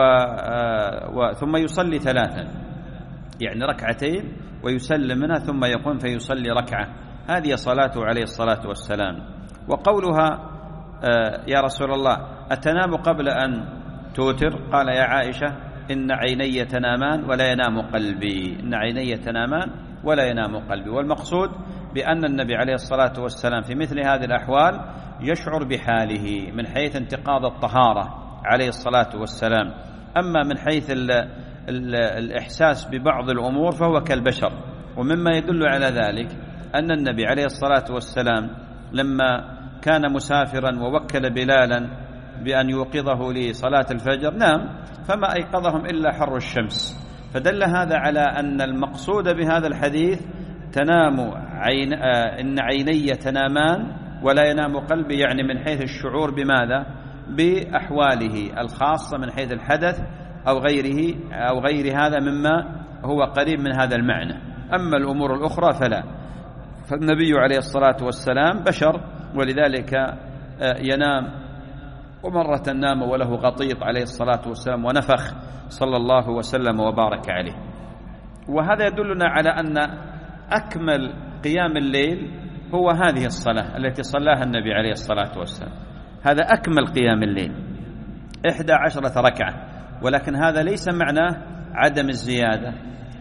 و... ثم يصلي ثلاثا، يعني ركعتين ويسلم منها ثم يقوم فيصلي ركعة، هذه صلاته عليه الصلاة والسلام. وقولها يا رسول الله أتنام قبل أن توتر؟ قال يا عائشة إن عيني تنامان ولا ينام قلبي، إن عيني تنامان ولا ينام قلبي. والمقصود بأن النبي عليه الصلاة والسلام في مثل هذه الأحوال يشعر بحاله من حيث انتقاض الطهارة عليه الصلاة والسلام. أما من حيث ال ال الإحساس ببعض الأمور فهو كالبشر. ومما يدل على ذلك أن النبي عليه الصلاة والسلام لما كان مسافرا ووكل بلالا بأن يوقظه لصلاة الفجر نام فما أيقظهم إلا حر الشمس، فدل هذا على أن المقصود بهذا الحديث تنام عين آه إن عيني تنامان ولا ينام قلبي، يعني من حيث الشعور بماذا؟ بأحواله الخاصة من حيث الحدث أو غيره أو غير هذا مما هو قريب من هذا المعنى. أما الأمور الأخرى فلا، فالنبي عليه الصلاة والسلام بشر ولذلك ينام، ومرة نام وله غطيط عليه الصلاة والسلام ونفخ صلى الله وسلم وبارك عليه. وهذا يدلنا على أن أكمل قيام الليل هو هذه الصلاة التي صلاها النبي عليه الصلاة والسلام، هذا أكمل قيام الليل إحدى عشرة ركعة، ولكن هذا ليس معناه عدم الزيادة،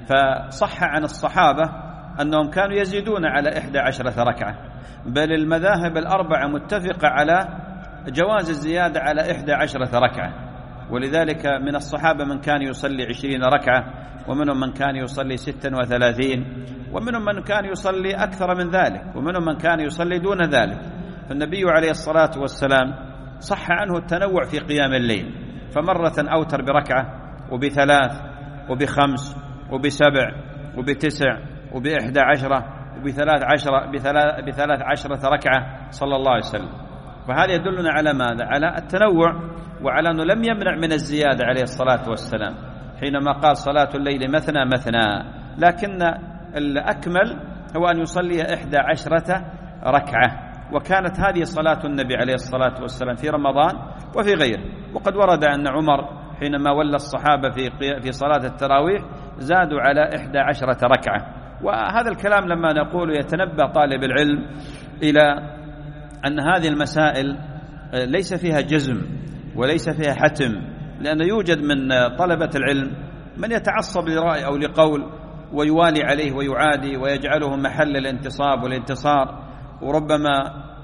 فصح عن الصحابة أنهم كانوا يزيدون على إحدى عشرة ركعة، بل المذاهب الأربعة متفقة على جواز الزيادة على إحدى عشرة ركعة. ولذلك من الصحابة من كان يصلي عشرين ركعة، ومنهم من كان يصلي ستا وثلاثين، ومنهم من كان يصلي أكثر من ذلك، ومنهم من كان يصلي دون ذلك. فالنبي عليه الصلاة والسلام صح عنه التنوع في قيام الليل، فمرة أوتر بركعة وبثلاث وبخمس وبسبع وبتسع وبإحدى عشرة وبثلاث عشرة بثلاث, بثلاث عشرة ركعة صلى الله عليه وسلم. فهذا يدلنا على ماذا؟ على التنوع، وعلى أنه لم يمنع من الزيادة عليه الصلاة والسلام حينما قال صلاة الليل مثنى مثنى، لكن الأكمل هو أن يصلي إحدى عشرة ركعة. وكانت هذه صلاة النبي عليه الصلاة والسلام في رمضان وفي غيره. وقد ورد أن عمر حينما ولى الصحابة في في صلاة التراويح زادوا على إحدى عشرة ركعة. وهذا الكلام لما نقول يتنبه طالب العلم إلى أن هذه المسائل ليس فيها جزم وليس فيها حتم، لأن يوجد من طلبة العلم من يتعصب لرأي أو لقول ويوالي عليه ويعادي ويجعله محل الانتصاب والانتصار، وربما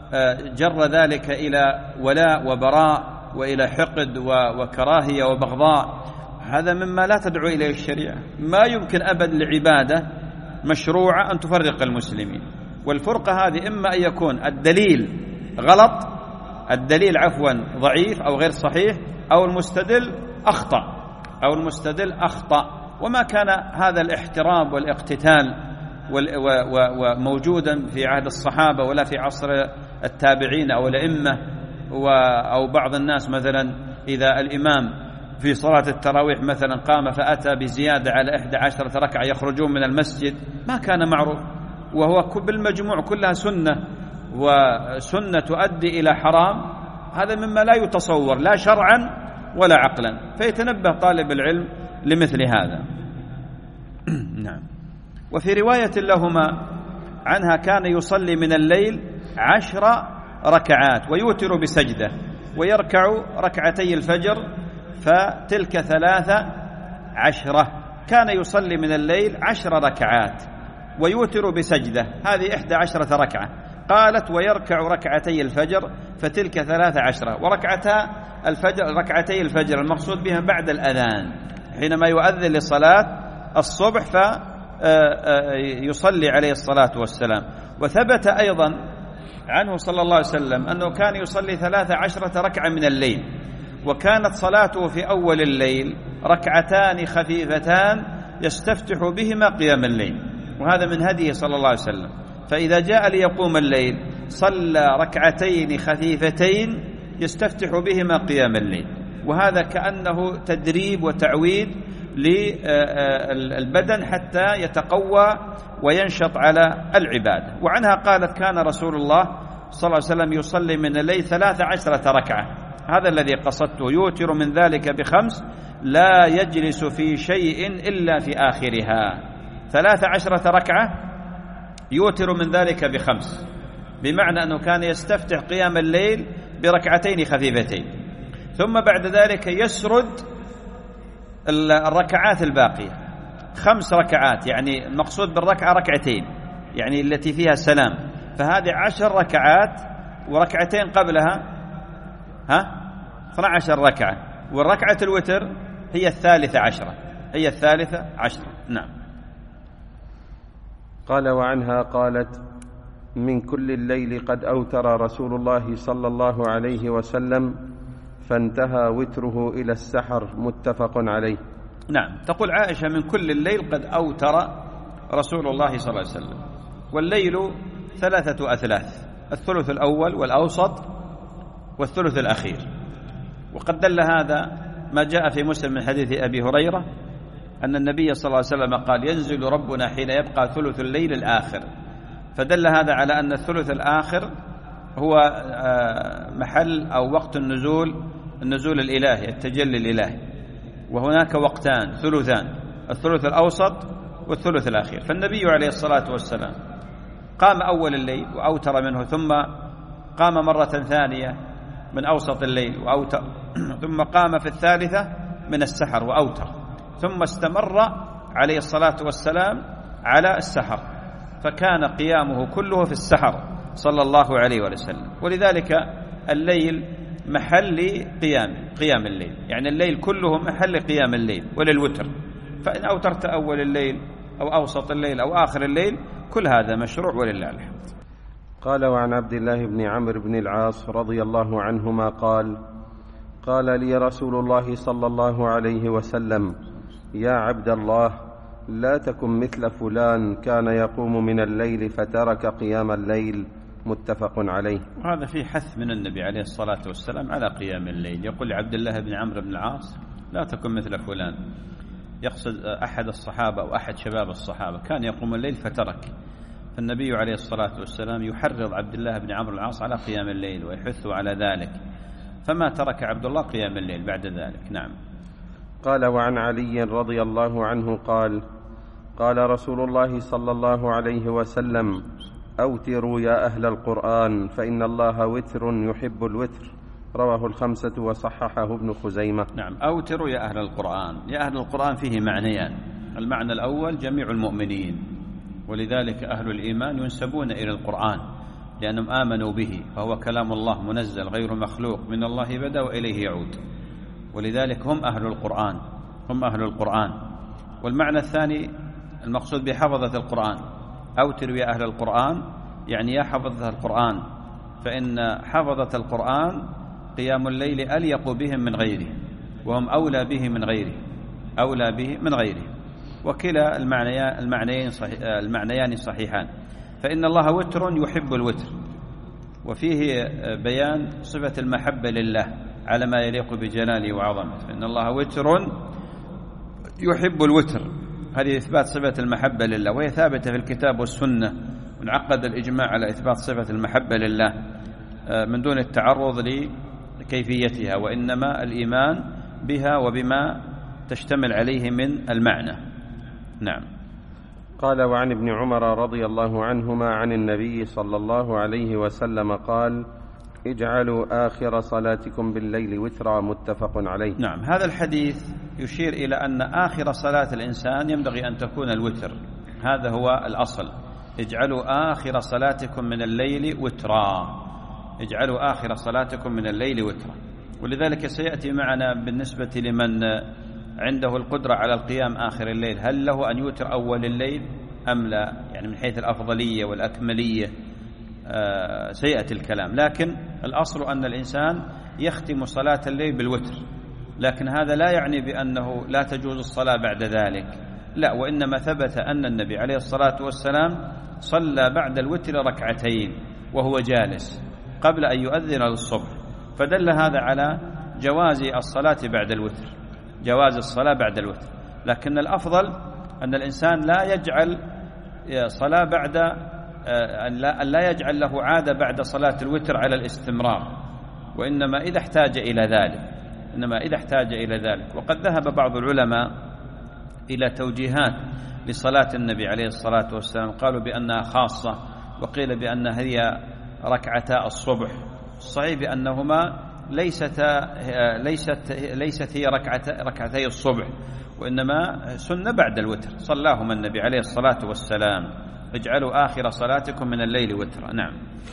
جر ذلك إلى ولاء وبراء وإلى حقد وكراهية وبغضاء. هذا مما لا تدعو إليه الشريعة. ما يمكن أبد لعبادة مشروعة أن تفرق المسلمين، والفرقة هذه إما أن يكون الدليل غلط، الدليل عفوا ضعيف أو غير صحيح، أو المستدل أخطأ أو المستدل أخطأ. وما كان هذا الاحتراب والاقتتال وموجودا في عهد الصحابة ولا في عصر التابعين أو الأئمة أو بعض الناس. مثلا إذا الإمام في صلاة التراويح مثلا قام فأتى بزيادة على إحدى عشرة ركعة يخرجون من المسجد، ما كان معروف، وهو بالمجموع كلها سنة، وسنة تؤدي إلى حرام. هذا مما لا يتصور لا شرعا ولا عقلا، فيتنبه طالب العلم لمثل هذا. نعم. وفي رواية لهما عنها كان يصلي من الليل عشر ركعات ويوتر بسجدة ويركع ركعتي الفجر فتلك ثلاث عشرة. كان يصلي من الليل عشر ركعات ويوتر بسجدة، هذه إحدى عشرة ركعة. قالت ويركع ركعتي الفجر فتلك ثلاث عشرة. وركعتا الفجر ركعتي الفجر المقصود بها بعد الأذان، حينما يؤذن لصلاة الصبح فيصلي عليه الصلاة والسلام. وثبت أيضا عنه صلى الله عليه وسلم أنه كان يصلي ثلاث عشرة ركعة من الليل، وكانت صلاته في أول الليل ركعتان خفيفتان يستفتح بهما قيام الليل، وهذا من هديه صلى الله عليه وسلم. فإذا جاء ليقوم الليل صلى ركعتين خفيفتين يستفتح بهما قيام الليل، وهذا كأنه تدريب وتعويد للبدن حتى يتقوى وينشط على العبادة. وعنها قالت كان رسول الله صلى الله عليه وسلم يصلي من الليل ثلاث عشرة ركعة، هذا الذي قصدته، يوتر من ذلك بخمس لا يجلس في شيء إلا في آخرها. ثلاث عشرة ركعة يوتر من ذلك بخمس، بمعنى أنه كان يستفتح قيام الليل بركعتين خفيفتين، ثم بعد ذلك يسرد الركعات الباقية خمس ركعات، يعني المقصود بالركعة ركعتين يعني التي فيها سلام، فهذه عشر ركعات وركعتين قبلها ها اثنا عشر ركعة، والركعة الوتر هي الثالثة عشرة هي الثالثة عشرة. نعم. قال وعنها قالت من كل الليل قد أوتر رسول الله صلى الله عليه وسلم فانتهى وتره إلى السحر، متفق عليه. نعم. تقول عائشة من كل الليل قد أوتر رسول الله صلى الله عليه وسلم، والليل ثلاثة أثلاث، الثلث الأول والأوسط والثلث الأخير. وقد دل هذا ما جاء في مسلم من حديث أبي هريرة أن النبي صلى الله عليه وسلم قال ينزل ربنا حين يبقى ثلث الليل الآخر، فدل هذا على أن الثلث الآخر هو محل أو وقت النزول النزول الإلهي، التجلي الإلهي. وهناك وقتان ثلثان، الثلث الأوسط والثلث الأخير. فالنبي عليه الصلاة والسلام قام أول الليل وأوتر منه، ثم قام مرة ثانية من أوسط الليل وأوتر، ثم قام في الثالثة من السحر وأوتر، ثم استمر عليه الصلاة والسلام على السحر، فكان قيامه كله في السحر صلى الله عليه وسلم. ولذلك الليل محل قيام قيام الليل، يعني الليل كله محل قيام الليل وللوتر. فإن أوترت أول الليل أو أوسط الليل أو آخر الليل كل هذا مشروع ولله الحمد. قال وعن عبد الله بن عمرو بن العاص رضي الله عنهما قال قال لي رسول الله صلى الله عليه وسلم يا عبد الله لا تكن مثل فلان كان يقوم من الليل فترك قيام الليل، متفق عليه. وهذا فيه حث من النبي عليه الصلاة والسلام على قيام الليل. يقول لعبد الله بن عمرو بن العاص لا تكن مثل فلان، يقصد أحد الصحابة أو أحد شباب الصحابة كان يقوم الليل فترك، فالنبي عليه الصلاة والسلام يحرض عبد الله بن عمرو بن العاص على قيام الليل ويحثه على ذلك، فما ترك عبد الله قيام الليل بعد ذلك. نعم. قال وعن علي رضي الله عنه قال قال رسول الله صلى الله عليه وسلم أوتروا يا أهل القرآن فإن الله وتر يحب الوتر، رواه الخمسة وصححه ابن خزيمة. نعم. أوتروا يا أهل القرآن، يا أهل القرآن فيه معنيان، المعنى الأول جميع المؤمنين، ولذلك أهل الإيمان ينسبون إلى القرآن لأنهم آمنوا به، فهو كلام الله منزل غير مخلوق من الله بدأ وإليه يعود، ولذلك هم أهل القرآن هم أهل القرآن. والمعنى الثاني المقصود بحفظة القرآن، أوتروا يا أهل القرآن يعني يا حفظة القرآن، فإن حفظة القرآن قيام الليل أليق بهم من غيره، وهم أولى به من غيره أولى به من غيره وكلا المعنيين صحيح المعنيان صحيحان. فإن الله وتر يحب الوتر، وفيه بيان صفة المحبة لله على ما يليق بجلاله وعظمته، فإن الله وتر يحب الوتر، هذه إثبات صفة المحبة لله، وهي ثابتة في الكتاب والسنة، ونعقد الإجماع على إثبات صفة المحبة لله من دون التعرض لكيفيتها، وإنما الإيمان بها وبما تشتمل عليه من المعنى. نعم. قال وعن ابن عمر رضي الله عنهما عن النبي صلى الله عليه وسلم قال اجعلوا آخر صلاتكم بالليل وترا متفق عليه. نعم، هذا الحديث يشير إلى أن آخر صلاة الإنسان ينبغي أن تكون الوتر، هذا هو الأصل. اجعلوا آخر صلاتكم من الليل وترا، اجعلوا آخر صلاتكم من الليل وترا. ولذلك سيأتي معنا بالنسبة لمن عنده القدرة على القيام آخر الليل، هل له أن يوتر أول الليل أم لا؟ يعني من حيث الأفضلية والأكملية آه سيأتي الكلام، لكن الأصل أن الإنسان يختم صلاة الليل بالوتر، لكن هذا لا يعني بأنه لا تجوز الصلاة بعد ذلك، لا، وإنما ثبت أن النبي عليه الصلاة والسلام صلى بعد الوتر ركعتين وهو جالس قبل أن يؤذن للصبح، فدل هذا على جواز الصلاة بعد الوتر، جواز الصلاة بعد الوتر. لكن الأفضل أن الإنسان لا يجعل صلاة بعد أن لا يجعل له عادة بعد صلاة الوتر على الاستمرار، وإنما إذا احتاج إلى ذلك، إنما إذا احتاج إلى ذلك. وقد ذهب بعض العلماء إلى توجيهات لصلاة النبي عليه الصلاة والسلام، قالوا بأنها خاصة، وقيل بأنها هي ركعتا الصبح. الصحيح بأنهما ليست ليست ليست هي ركعتي الصبح، وإنما سنة بعد الوتر، صلاهما النبي عليه الصلاة والسلام. اجعلوا آخر صلاتكم من الليل وترا. نعم.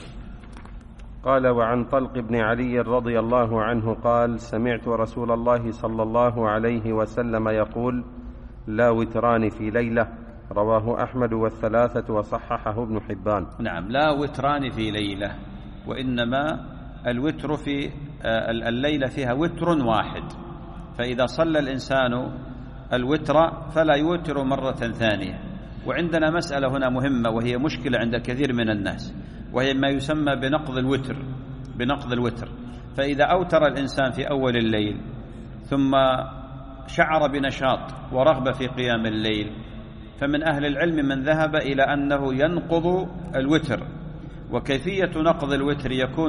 قال: وعن طلق بن علي رضي الله عنه قال: سمعت رسول الله صلى الله عليه وسلم يقول: لا وتران في ليلة. رواه أحمد والثلاثة وصححه ابن حبان. نعم، لا وتران في ليلة، وإنما الوتر في الليلة فيها وتر واحد، فإذا صلى الإنسان الوتر فلا يوتر مرة ثانية. وعندنا مسألة هنا مهمة وهي مشكلة عند كثير من الناس، وهي ما يسمى بنقض الوتر، بنقض الوتر. فإذا أوتر الإنسان في أول الليل ثم شعر بنشاط ورغبة في قيام الليل، فمن أهل العلم من ذهب إلى أنه ينقض الوتر. وكيفية نقض الوتر يكون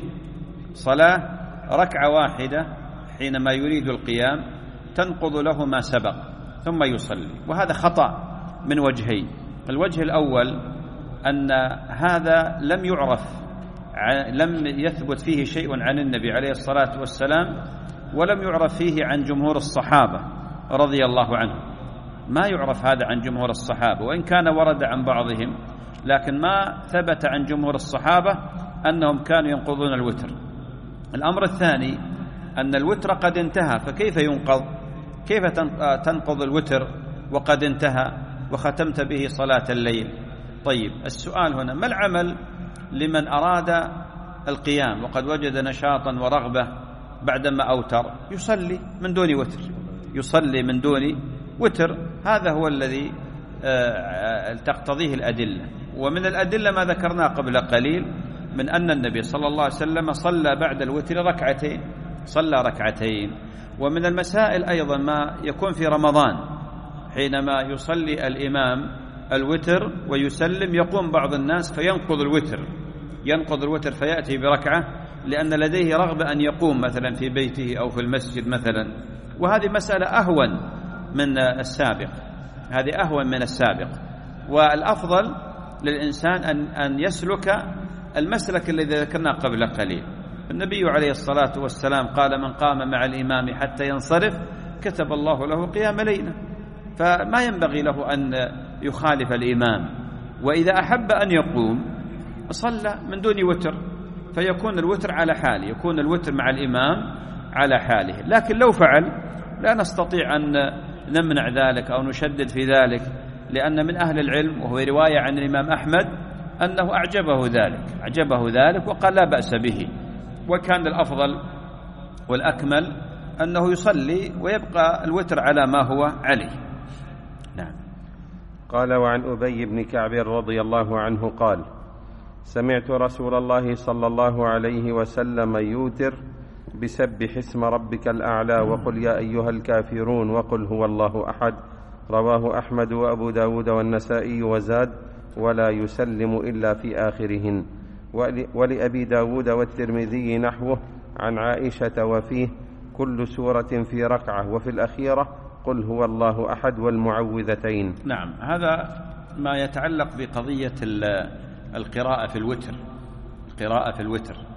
بصلاة ركعة واحدة حينما يريد القيام تنقض له ما سبق ثم يصلي، وهذا خطأ من وجهين. الوجه الأول أن هذا لم يعرف، لم يثبت فيه شيء عن النبي عليه الصلاة والسلام، ولم يعرف فيه عن جمهور الصحابة رضي الله عنهم، ما يعرف هذا عن جمهور الصحابة، وإن كان ورد عن بعضهم، لكن ما ثبت عن جمهور الصحابة أنهم كانوا ينقضون الوتر. الأمر الثاني أن الوتر قد انتهى، فكيف ينقض؟ كيف تنقض الوتر وقد انتهى وختمت به صلاة الليل؟ طيب، السؤال هنا: ما العمل لمن أراد القيام وقد وجد نشاطا ورغبة بعدما أوتر؟ يصلي من دون وتر، يصلي من دون وتر. هذا هو الذي تقتضيه الأدلة. ومن الأدلة ما ذكرناه قبل قليل من أن النبي صلى الله عليه وسلم صلى بعد الوتر ركعتين، صلى ركعتين. ومن المسائل أيضا ما يكون في رمضان، حينما يصلي الإمام الوتر ويسلم يقوم بعض الناس فينقض الوتر، ينقض الوتر فيأتي بركعة، لأن لديه رغبة أن يقوم مثلا في بيته أو في المسجد مثلا. وهذه مسألة أهون من السابق، هذه أهون من السابق. والأفضل للإنسان أن أن يسلك المسلك الذي ذكرناه قبل قليل. النبي عليه الصلاة والسلام قال: من قام مع الإمام حتى ينصرف كتب الله له قيام ليلة. فما ينبغي له أن يخالف الإمام، وإذا أحب أن يقوم صلى من دون وتر، فيكون الوتر على حاله، يكون الوتر مع الإمام على حاله. لكن لو فعل لا نستطيع أن نمنع ذلك أو نشدد في ذلك، لأن من أهل العلم، وهو رواية عن الإمام أحمد، أنه أعجبه ذلك، أعجبه ذلك وقال لا بأس به. وكان الأفضل والأكمل أنه يصلي ويبقى الوتر على ما هو عليه. نعم. قال: وعن أبي بن كعب رضي الله عنه قال: سمعت رسول الله صلى الله عليه وسلم يوتر بسبح اسم ربك الأعلى وقل يا أيها الكافرون وقل هو الله أحد. رواه أحمد وأبو داود والنسائي وزاد: ولا يسلم إلا في آخرهن. ولأبي داود والترمذي نحوه عن عائشة وفيه: كل سورة في ركعة، وفي الأخيرة قل هو الله أحد والمعوذتين. نعم، هذا ما يتعلق بقضية القراءة في الوتر، القراءة في الوتر.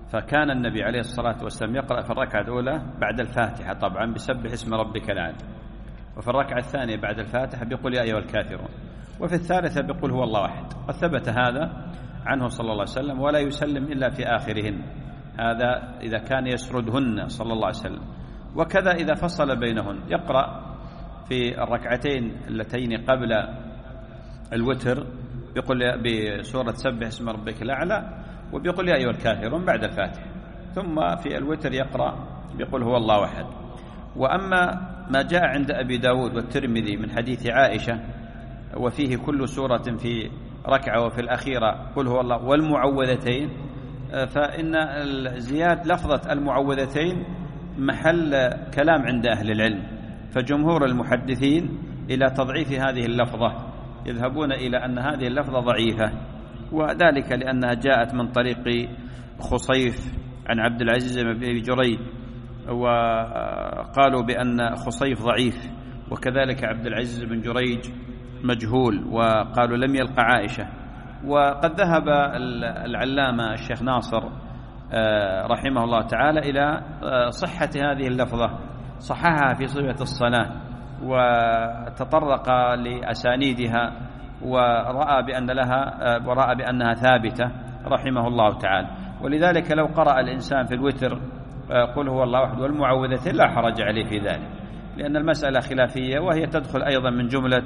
فكان النبي عليه الصلاة والسلام يقرأ في الركعة الأولى بعد الفاتحة طبعا بسبح اسم ربك الأعلى، وفي الركعة الثانية بعد الفاتحة بيقول يا أيها الكافرون، وفي الثالثة بيقول هو الله أحد. قد ثبت هذا عنه صلى الله عليه وسلم، ولا يسلم إلا في آخرهن، هذا إذا كان يسردهن صلى الله عليه وسلم. وكذا إذا فصل بينهن يقرأ في الركعتين اللتين قبل الوتر بيقول بسورة سبح اسم ربك الأعلى، وبيقول يا أيها الكافرون بعد الفاتحة، ثم في الوتر يقرأ بيقول هو الله أحد. وأما ما جاء عند أبي داود والترمذي من حديث عائشة وفيه كل سورة في ركعة وفي الأخيرة قل هو الله والمعوذتين، فإن زياد لفظة المعوذتين محل كلام عند أهل العلم، فجمهور المحدثين إلى تضعيف هذه اللفظة، يذهبون إلى أن هذه اللفظة ضعيفة، وذلك لأنها جاءت من طريق خصيف عن عبد العزيز بن جريج، وقالوا بأن خصيف ضعيف، وكذلك عبد العزيز بن جريج مجهول، وقالوا لم يلقى عائشة. وقد ذهب العلامة الشيخ ناصر رحمه الله تعالى إلى صحة هذه اللفظة، صححها في صفة الصلاة وتطرق لأسانيدها ورأى بأن لها ورأى بأنها ثابتة رحمه الله تعالى. ولذلك لو قرأ الإنسان في الوتر قل هو الله أحد والمعوذتين لا حرج عليه في ذلك، لأن المسألة خلافية، وهي تدخل أيضا من جملة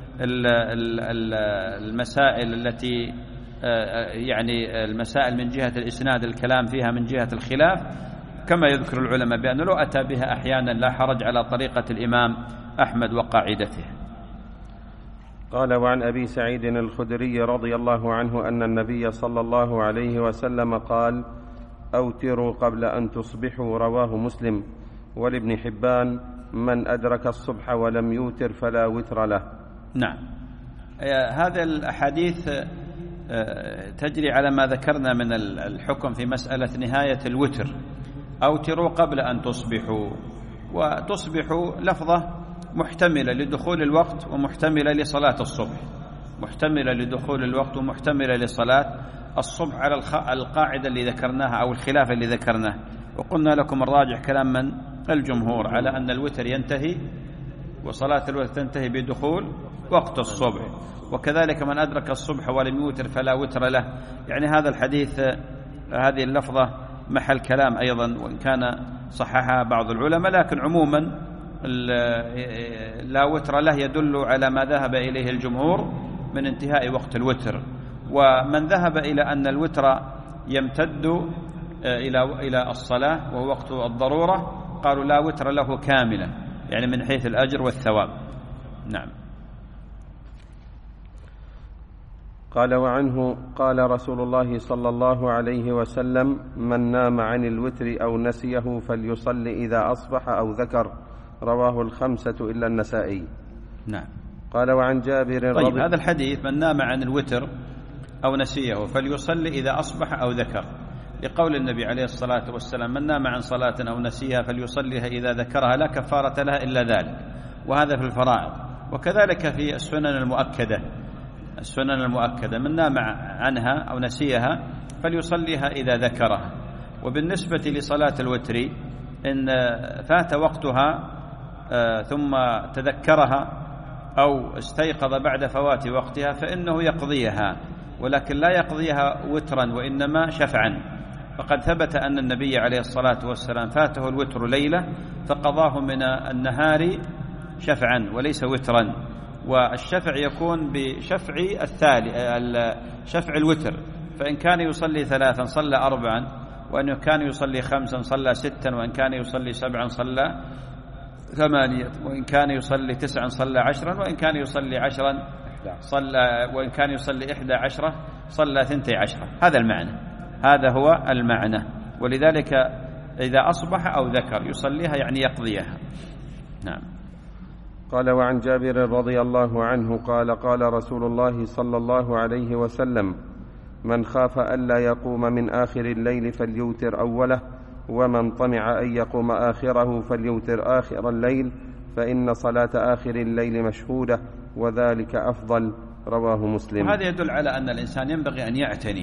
المسائل التي يعني المسائل من جهة الإسناد الكلام فيها من جهة الخلاف، كما يذكر العلماء بأنه لو أتى بها أحيانا لا حرج على طريقة الإمام أحمد وقاعدته. قال وعن أبي سعيد الخدري رضي الله عنه أن النبي صلى الله عليه وسلم قال أوتروا قبل أن تصبحوا، رواه مسلم. ولابن حبان من أدرك الصبح ولم يوتر فلا وتر له. نعم، هذا الأحاديث تجري على ما ذكرنا من الحكم في مسألة نهاية الوتر، أوتروا قبل أن تصبحوا. وتصبحوا لفظة محتملة لدخول الوقت ومحتملة لصلاة الصبح، محتملة لدخول الوقت ومحتملة لصلاة الصبح على القاعدة اللي ذكرناها أو الخلاف اللي ذكرناه. وقلنا لكم الراجح كلام من الجمهور على أن الوتر ينتهي وصلاة الوتر تنتهي بدخول وقت الصبح، وكذلك من أدرك الصبح ولم يوتر فلا وتر له. يعني هذا الحديث هذه اللفظة محل كلام أيضا، وإن كان صححها بعض العلماء، لكن عموما لا وتر له يدل على ما ذهب إليه الجمهور من انتهاء وقت الوتر. ومن ذهب إلى أن الوتر يمتد إلى إلى الصلاة وهو وقت الضرورة قالوا لا وتر له كاملا، يعني من حيث الأجر والثواب. نعم. قال وعنه قال رسول الله صلى الله عليه وسلم من نام عن الوتر أو نسيه فليصل إذا أصبح أو ذكر، رواه الخمسة إلا النسائي. نعم. قال وعن جابر طيب هذا الحديث من نام عن الوتر أو نسيه فليصل إذا أصبح أو ذكر، لقول النبي عليه الصلاة والسلام من نام عن صلاة أو نسيها فليصليها إذا ذكرها لا كفارة لها إلا ذلك، وهذا في الفرائض. وكذلك في السنن المؤكدة، السنن المؤكدة من نام عنها أو نسيها فليصليها إذا ذكرها. وبالنسبة لصلاة الوتر إن فات وقتها ثم تذكرها أو استيقظ بعد فوات وقتها فإنه يقضيها، ولكن لا يقضيها وترا وإنما شفعا. فقد ثبت أن النبي عليه الصلاة والسلام فاته الوتر ليلة فقضاه من النهار شفعا وليس وترا، والشفع يكون بشفع الثالث شفع الوتر، فإن كان يصلي ثلاثا صلى أربعا، وإن كان يصلي خمسا صلى ستا، وإن كان يصلي سبعا صلى ثمانية، وإن كان يصلي تسعا صلى عشرا، وإن كان يصلي عشرا صلى، وإن كان يصلي إحدى عشرة صلى ثنتي عشرة. هذا المعنى، هذا هو المعنى. ولذلك إذا أصبح أو ذكر يصليها يعني يقضيها. نعم. قال وعن جابر رضي الله عنه قال قال رسول الله صلى الله عليه وسلم من خاف ألا يقوم من آخر الليل فليوتر أوله، ومن طمع أن يقوم آخره فليوتر آخر الليل، فإن صلاة آخر الليل مشهودة وذلك أفضل، رواه مسلم. وهذا يدل على أن الإنسان ينبغي أن يعتني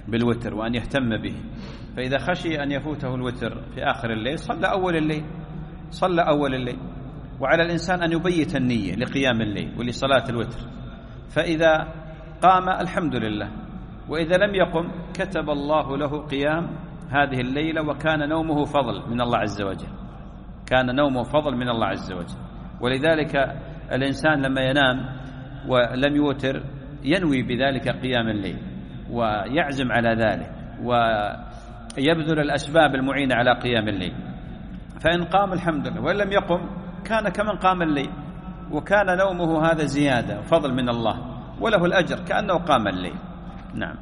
بالوتر وأن يهتم به. فإذا خشي أن يفوته الوتر في آخر الليل صلى أول الليل صلى أول الليل وعلى الإنسان أن يبيت النية لقيام الليل ولصلاة الوتر، فإذا قام الحمد لله، وإذا لم يقم كتب الله له قيام هذه الليلة، وكان نومه فضل من الله عز وجل، كان نومه فضل من الله عز وجل. ولذلك الإنسان لما ينام ولم يوتر ينوي بذلك قيام الليل ويعزم على ذلك ويبذل الأسباب المعينة على قيام الليل، فإن قام الحمد لله، وإن لم يقم كان كمن قام الليل، وكان نومه هذا زيادة فضل من الله وله الأجر كأنه قام الليل. نعم.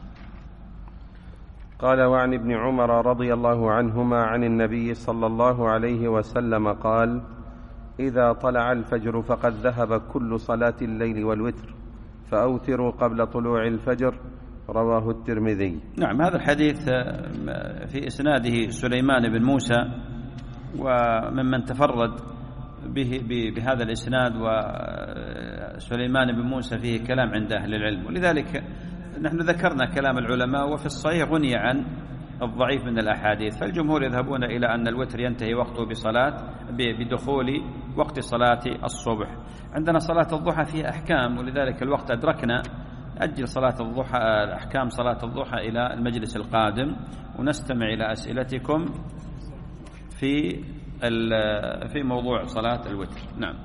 قال: وعن ابن عمر رضي الله عنهما عن النبي صلى الله عليه وسلم قال: إذا طلع الفجر فقد ذهب كل صلاة الليل والوتر فأوتروا قبل طلوع الفجر. رواه الترمذي. نعم، هذا الحديث في إسناده سليمان بن موسى، وممن تفرد به بهذا الإسناد، وسليمان بن موسى فيه كلام عند أهل العلم، ولذلك نحن ذكرنا كلام العلماء، وفي الصحيح غني عن الضعيف من الأحاديث. فالجمهور يذهبون إلى أن الوتر ينتهي وقته بصلاة بدخول وقت صلاة الصبح. عندنا صلاة الضحى فيها أحكام، ولذلك الوقت أدركنا، أجل صلاة الضحى أحكام صلاة الضحى إلى المجلس القادم، ونستمع إلى أسئلتكم في في موضوع صلاة الوتر. نعم.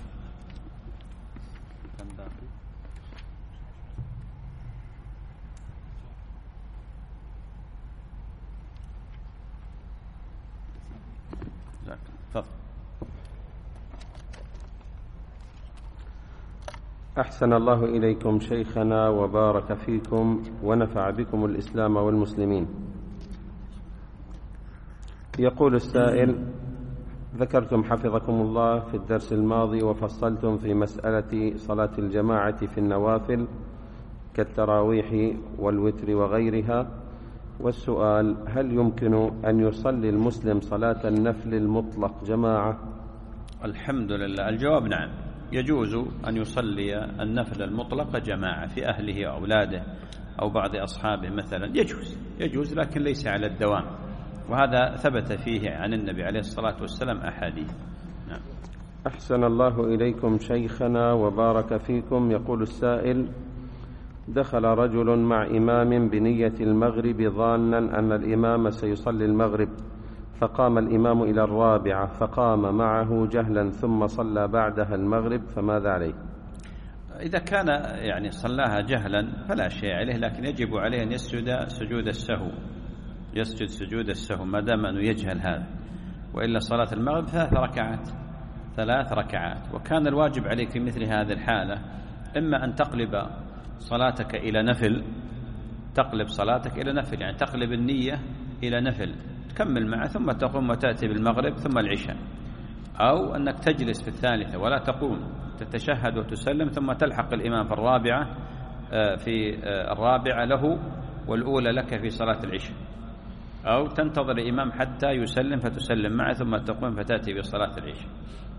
أحسن الله إليكم شيخنا وبارك فيكم ونفع بكم الإسلام والمسلمين. يقول السائل: ذكرتم حفظكم الله في الدرس الماضي وفصلتم في مسألة صلاة الجماعة في النوافل كالتراويح والوتر وغيرها، والسؤال: هل يمكن أن يصلي المسلم صلاة النفل المطلق جماعة؟ الحمد لله، الجواب نعم، يجوز أن يصلي النفل المطلق جماعة في أهله وأولاده أو بعض أصحابه مثلا، يجوز يجوز لكن ليس على الدوام، وهذا ثبت فيه عن النبي عليه الصلاة والسلام أحاديث. نعم. أحسن الله إليكم شيخنا وبارك فيكم. يقول السائل: دخل رجل مع إمام بنية المغرب ظانا أن الإمام سيصلي المغرب، فقام الإمام إلى الرابعة فقام معه جهلا ثم صلى بعدها المغرب، فماذا عليه؟ إذا كان يعني صلاها جهلا فلا شيء عليه، لكن يجب عليه أن يسجد سجود السهو، يسجد سجود السهو ما دام أنه يجهل هذا، وإلا صلاة المغرب ثلاث ركعات ثلاث ركعات وكان الواجب عليك في مثل هذه الحالة إما أن تقلب صلاتك إلى نفل، تقلب صلاتك إلى نفل، يعني تقلب النية إلى نفل تكمل معه ثم تقوم وتأتي بالمغرب ثم العشاء، أو أنك تجلس في الثالثة ولا تقوم، تتشهد وتسلم ثم تلحق الإمام في الرابعة في الرابعة له والأولى لك في صلاة العشاء، أو تنتظر الإمام حتى يسلم فتسلم معه ثم تقوم فتأتي بصلاة العشاء.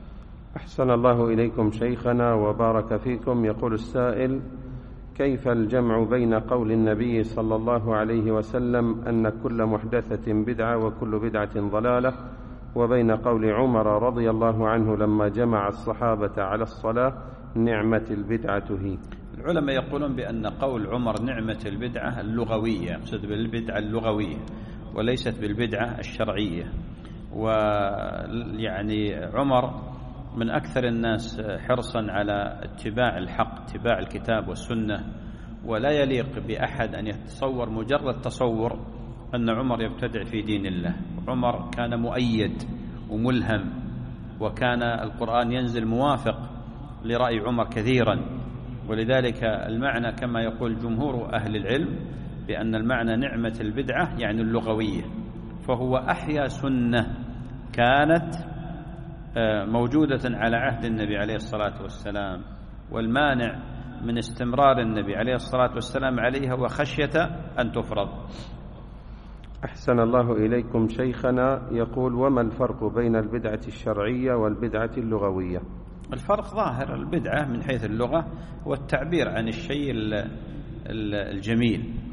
أحسن الله إليكم شيخنا وبارك فيكم. يقول السائل: كيف الجمع بين قول النبي صلى الله عليه وسلم أن كل محدثة بدعة وكل بدعة ضلالة، وبين قول عمر رضي الله عنه لما جمع الصحابة على الصلاة: نعمة البدعة هي؟ العلماء يقولون بأن قول عمر نعمة البدعة اللغوية، يقصد بالبدعة اللغوية وليست بالبدعة الشرعية. ويعني عمر من أكثر الناس حرصا على اتباع الحق، اتباع الكتاب والسنة، ولا يليق بأحد أن يتصور مجرد تصور أن عمر يبتدع في دين الله. عمر كان مؤيد وملهم، وكان القرآن ينزل موافق لرأي عمر كثيرا، ولذلك المعنى كما يقول جمهور أهل العلم بأن المعنى نعمة البدعة يعني اللغوية، فهو أحيا سنة كانت موجودة على عهد النبي عليه الصلاة والسلام، والمانع من استمرار النبي عليه الصلاة والسلام عليها وخشية أن تفرض. أحسن الله إليكم شيخنا. يقول: وما الفرق بين البدعة الشرعية والبدعة اللغوية؟ الفرق ظاهر، البدعة من حيث اللغة هو التعبير عن الشيء الجميل،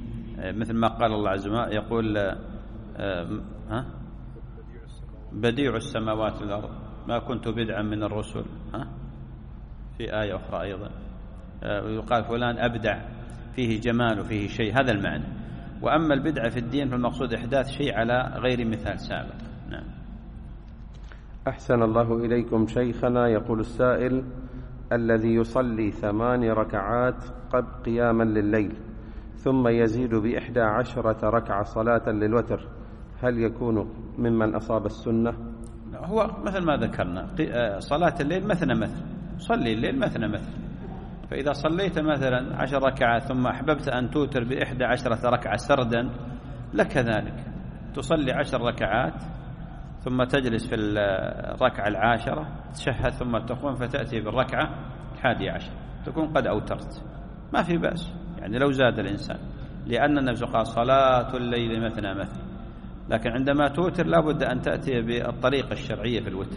مثل ما قال الله عز وجل يقول ها بديع السماوات والأرض ما كنت بدعا من الرسل، ها في آية أخرى أيضا ويقال فلان أبدع فيه جمال وفيه شيء، هذا المعنى. وأما البدعة في الدين فالمقصود إحداث شيء على غير مثال سابق. نعم. أحسن الله إليكم شيخنا. يقول السائل: الذي يصلي ثمان ركعات قبل قياما لليل ثم يزيد بإحدى عشرة ركعة صلاة للوتر، هل يكون ممن أصاب السنة؟ هو مثل ما ذكرنا صلاة الليل مثنى مثل، صلي الليل مثنى مثل، فإذا صليت مثلا عشر ركعات ثم أحببت أن توتر بإحدى عشرة ركعة سردا لك ذلك، تصلي عشر ركعات ثم تجلس في الركعة العاشرة تشهد ثم تقوم فتأتي بالركعة الحادية عشر تكون قد أوترت، ما في بأس يعني لو زاد الإنسان، لأن النبي قال صلاة الليل مثنى مثل، لكن عندما توتر لا بد أن تأتي بالطريقة الشرعية في الوتر.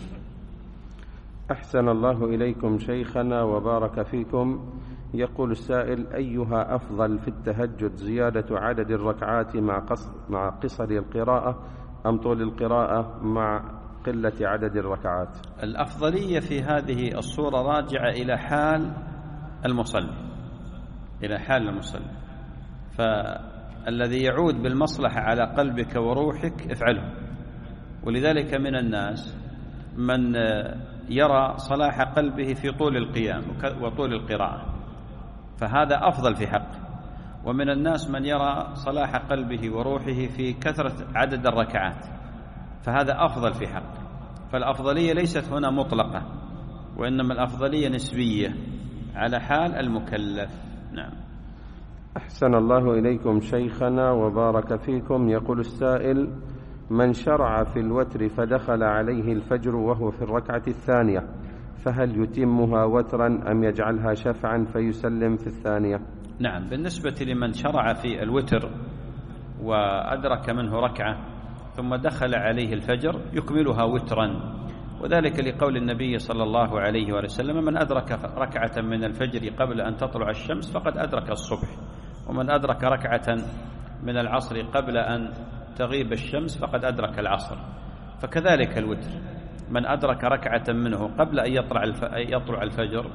أحسن الله إليكم شيخنا وبارك فيكم. يقول السائل: أيها أفضل في التهجد، زيادة عدد الركعات مع قصر, مع قصر القراءة أم طول القراءة مع قلة عدد الركعات؟ الأفضلية في هذه الصورة راجعة إلى حال المصلي، إلى حال المصلي، فالذي يعود بالمصلحة على قلبك وروحك افعله. ولذلك من الناس من يرى صلاح قلبه في طول القيام وطول القراءة، فهذا أفضل في حقه. ومن الناس من يرى صلاح قلبه وروحه في كثرة عدد الركعات، فهذا أفضل في حقه. فالأفضلية ليست هنا مطلقة، وإنما الأفضلية نسبية على حال المكلف. نعم. أحسن الله إليكم شيخنا وبارك فيكم. يقول السائل: من شرع في الوتر فدخل عليه الفجر وهو في الركعة الثانية، فهل يتمها وترا أم يجعلها شفعا فيسلم في الثانية؟ نعم، بالنسبة لمن شرع في الوتر وأدرك منه ركعة ثم دخل عليه الفجر يكملها وترا، وذلك لقول النبي صلى الله عليه وسلم: من أدرك ركعة من الفجر قبل أن تطلع الشمس فقد أدرك الصبح، ومن أدرك ركعة من العصر قبل أن تغيب الشمس فقد أدرك العصر. فكذلك الوتر، من أدرك ركعة منه قبل أن يطلع يطلع الفجر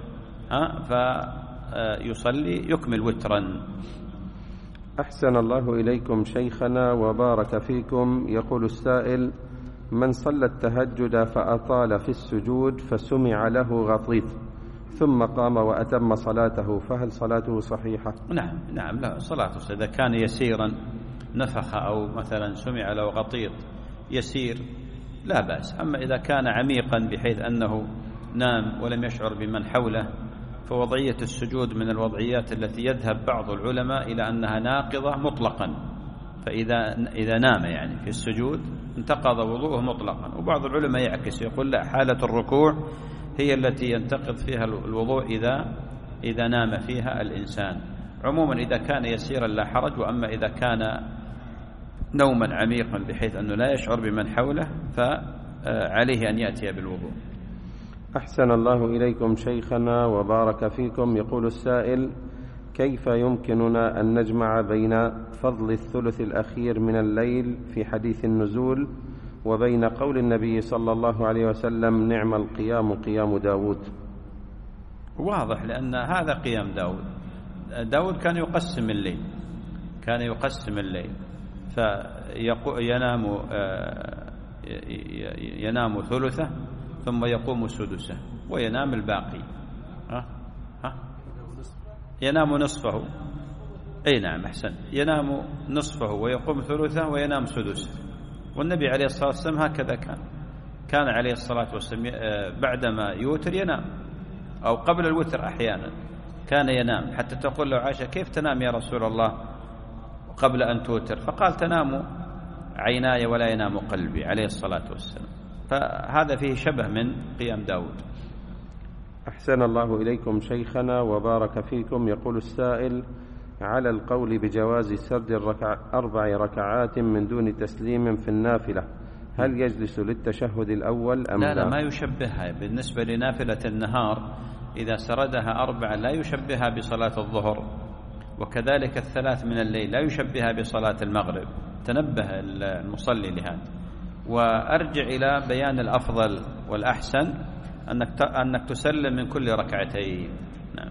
فيصلي يكمل وترا. أحسن الله إليكم شيخنا وبارك فيكم. يقول السائل: من صلى التهجد فأطال في السجود فسمع له غطيط ثم قام وأتم صلاته، فهل صلاته صحيحة؟ نعم نعم لا صلاته، إذا كان يسيرا نفخ أو مثلا سمع له غطيط يسير لا بأس. أما إذا كان عميقا بحيث أنه نام ولم يشعر بمن حوله، فوضعية السجود من الوضعيات التي يذهب بعض العلماء إلى أنها ناقضة مطلقا، فإذا إذا نام يعني في السجود انتقض وضوءه مطلقا. وبعض العلماء يعكس يقول لا، حالة الركوع هي التي ينتقض فيها الوضوء إذا إذا نام فيها الإنسان. عموما إذا كان يسيرا لا حرج، وأما إذا كان نوما عميقا بحيث أنه لا يشعر بمن حوله فعليه أن يأتي بالوضوء. أحسن الله إليكم شيخنا وبارك فيكم. يقول السائل: كيف يمكننا أن نجمع بين فضل الثلث الأخير من الليل في حديث النزول وبين قول النبي صلى الله عليه وسلم: نعم القيام قيام داود؟ واضح، لأن هذا قيام داود. داود كان يقسم الليل، كان يقسم الليل فينام ينام ثلثه ثم يقوم سدسه وينام الباقي. ها ها ينام نصفه. أي نعم أحسن، ينام نصفه ويقوم ثلثه وينام سدسه. والنبي عليه الصلاة والسلام هكذا كان كان عليه الصلاة والسلام بعدما يوتر ينام، أو قبل الوتر أحيانا كان ينام، حتى تقول له عائشة: كيف تنام يا رسول الله قبل أن توتر؟ فقال: تنام عيناي ولا ينام قلبي عليه الصلاة والسلام. فهذا فيه شبه من قيام داود. أحسن الله إليكم شيخنا وبارك فيكم. يقول السائل: على القول بجواز سرد الركع أربع ركعات من دون تسليم في النافلة، هل يجلس للتشهد الأول أم لا؟ لا, لا ما يشبهها. بالنسبة لنافلة النهار إذا سردها أربعة لا يشبهها بصلاة الظهر وكذلك الثلاث من الليل لا يشبهها بصلاة المغرب. تنبه المصلي لهذا. وأرجع إلى بيان الأفضل والأحسن أنك أنك تسلم من كل ركعتين. نعم.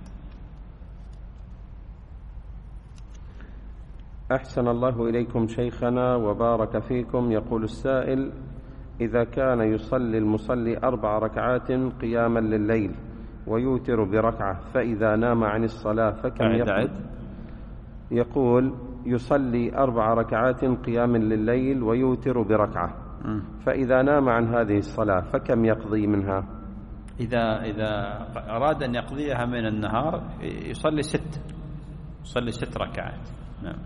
أحسن الله إليكم شيخنا وبارك فيكم. يقول السائل: إذا كان يصلي المصلي أربع ركعات قياما لليل ويوتر بركعة، فإذا نام عن الصلاة فكم يقضي؟ يقول: يصلي أربع ركعات قياما لليل ويوتر بركعة، فإذا نام عن هذه الصلاة فكم يقضي منها؟ إذا إذا أراد أن يقضيها من النهار يصلي ست يصلي ست ركعات. نعم.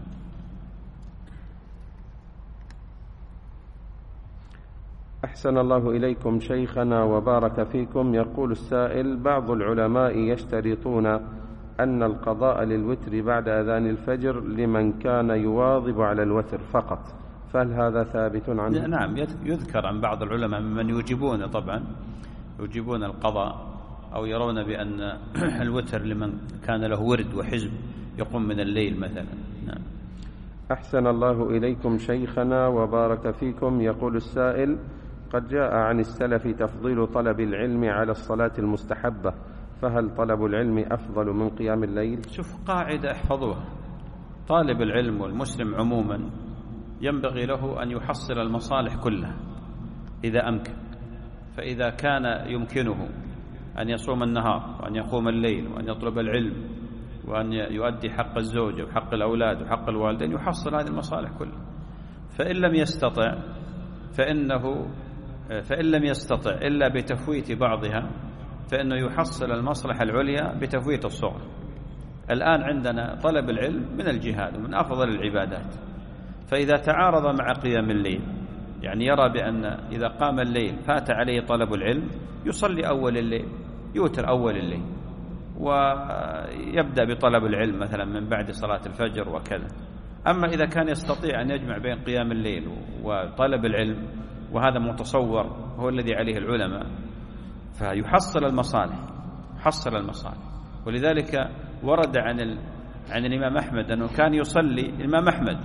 أحسن الله إليكم شيخنا وبارك فيكم. يقول السائل: بعض العلماء يشترطون أن القضاء للوتر بعد أذان الفجر لمن كان يواظب على الوتر فقط، فهل هذا ثابت عنه؟ نعم، يذكر عن بعض العلماء ممن يجيبون طبعا يجيبون القضاء أو يرون بأن الوتر لمن كان له ورد وحزب يقوم من الليل مثلا. نعم. أحسن الله إليكم شيخنا وبارك فيكم. يقول السائل: قد جاء عن السلف تفضيل طلب العلم على الصلاة المستحبة، فهل طلب العلم أفضل من قيام الليل؟ شوف قاعدة احفظوها: طالب العلم والمسلم عموما ينبغي له أن يحصل المصالح كلها إذا أمكن. فإذا كان يمكنه أن يصوم النهار وأن يقوم الليل وأن يطلب العلم وأن يؤدي حق الزوجة وحق الأولاد وحق الوالدين يحصل هذه المصالح كلها. فإن لم يستطع فإنه فإن لم يستطع إلا بتفويت بعضها فإنه يحصل المصلحة العليا بتفويت الصغر. الآن عندنا طلب العلم من الجهاد ومن أفضل العبادات، فإذا تعارض مع قيام الليل، يعني يرى بأن إذا قام الليل فات عليه طلب العلم، يصلي أول الليل، يوتر أول الليل ويبدأ بطلب العلم مثلا من بعد صلاة الفجر وكذا. أما إذا كان يستطيع أن يجمع بين قيام الليل وطلب العلم، وهذا متصور هو الذي عليه العلماء، فيحصل المصالح حصل المصالح. ولذلك ورد عن ال... عن الإمام أحمد أنه كان يصلي الإمام أحمد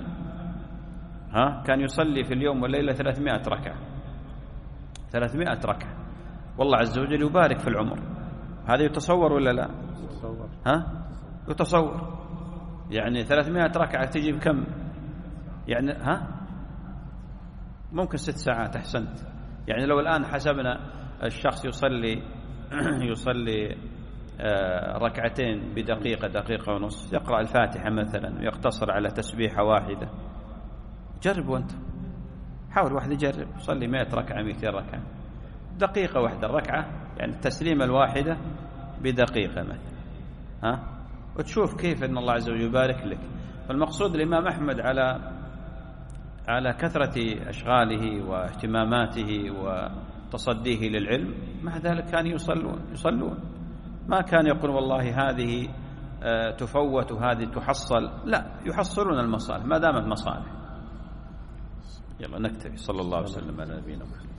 ها كان يصلي في اليوم والليلة ثلاثمائة ركعة ثلاثمائة ركعة والله عز وجل يبارك في العمر. هذا يتصور ولا لا؟ يتصور. ها يتصور. يعني ثلاثمائة ركعة تجي بكم؟ يعني ها ممكن ست ساعات. أحسنت. يعني لو الآن حسبنا الشخص يصلي يصلي ركعتين بدقيقة دقيقة ونص، يقرأ الفاتحة مثلا ويقتصر على تسبيحة واحدة. جربوا أنت، حاول واحد يجرب يصلي مئة ركعة مئتين ركعة دقيقة واحدة الركعة، يعني التسليمة الواحدة بدقيقة مثلا، ها وتشوف كيف أن الله عز وجل يبارك لك. فالمقصود الإمام أحمد على على كثرة أشغاله واهتماماته وتصديه للعلم، مع ذلك كانوا يصلون يصلون ما كان يقول والله هذه تفوت وهذه تحصل، لا، يحصلون المصالح ما دامت مصالح. يلا نكتفي. صلى الله عليه وسلم على نبينا محمد.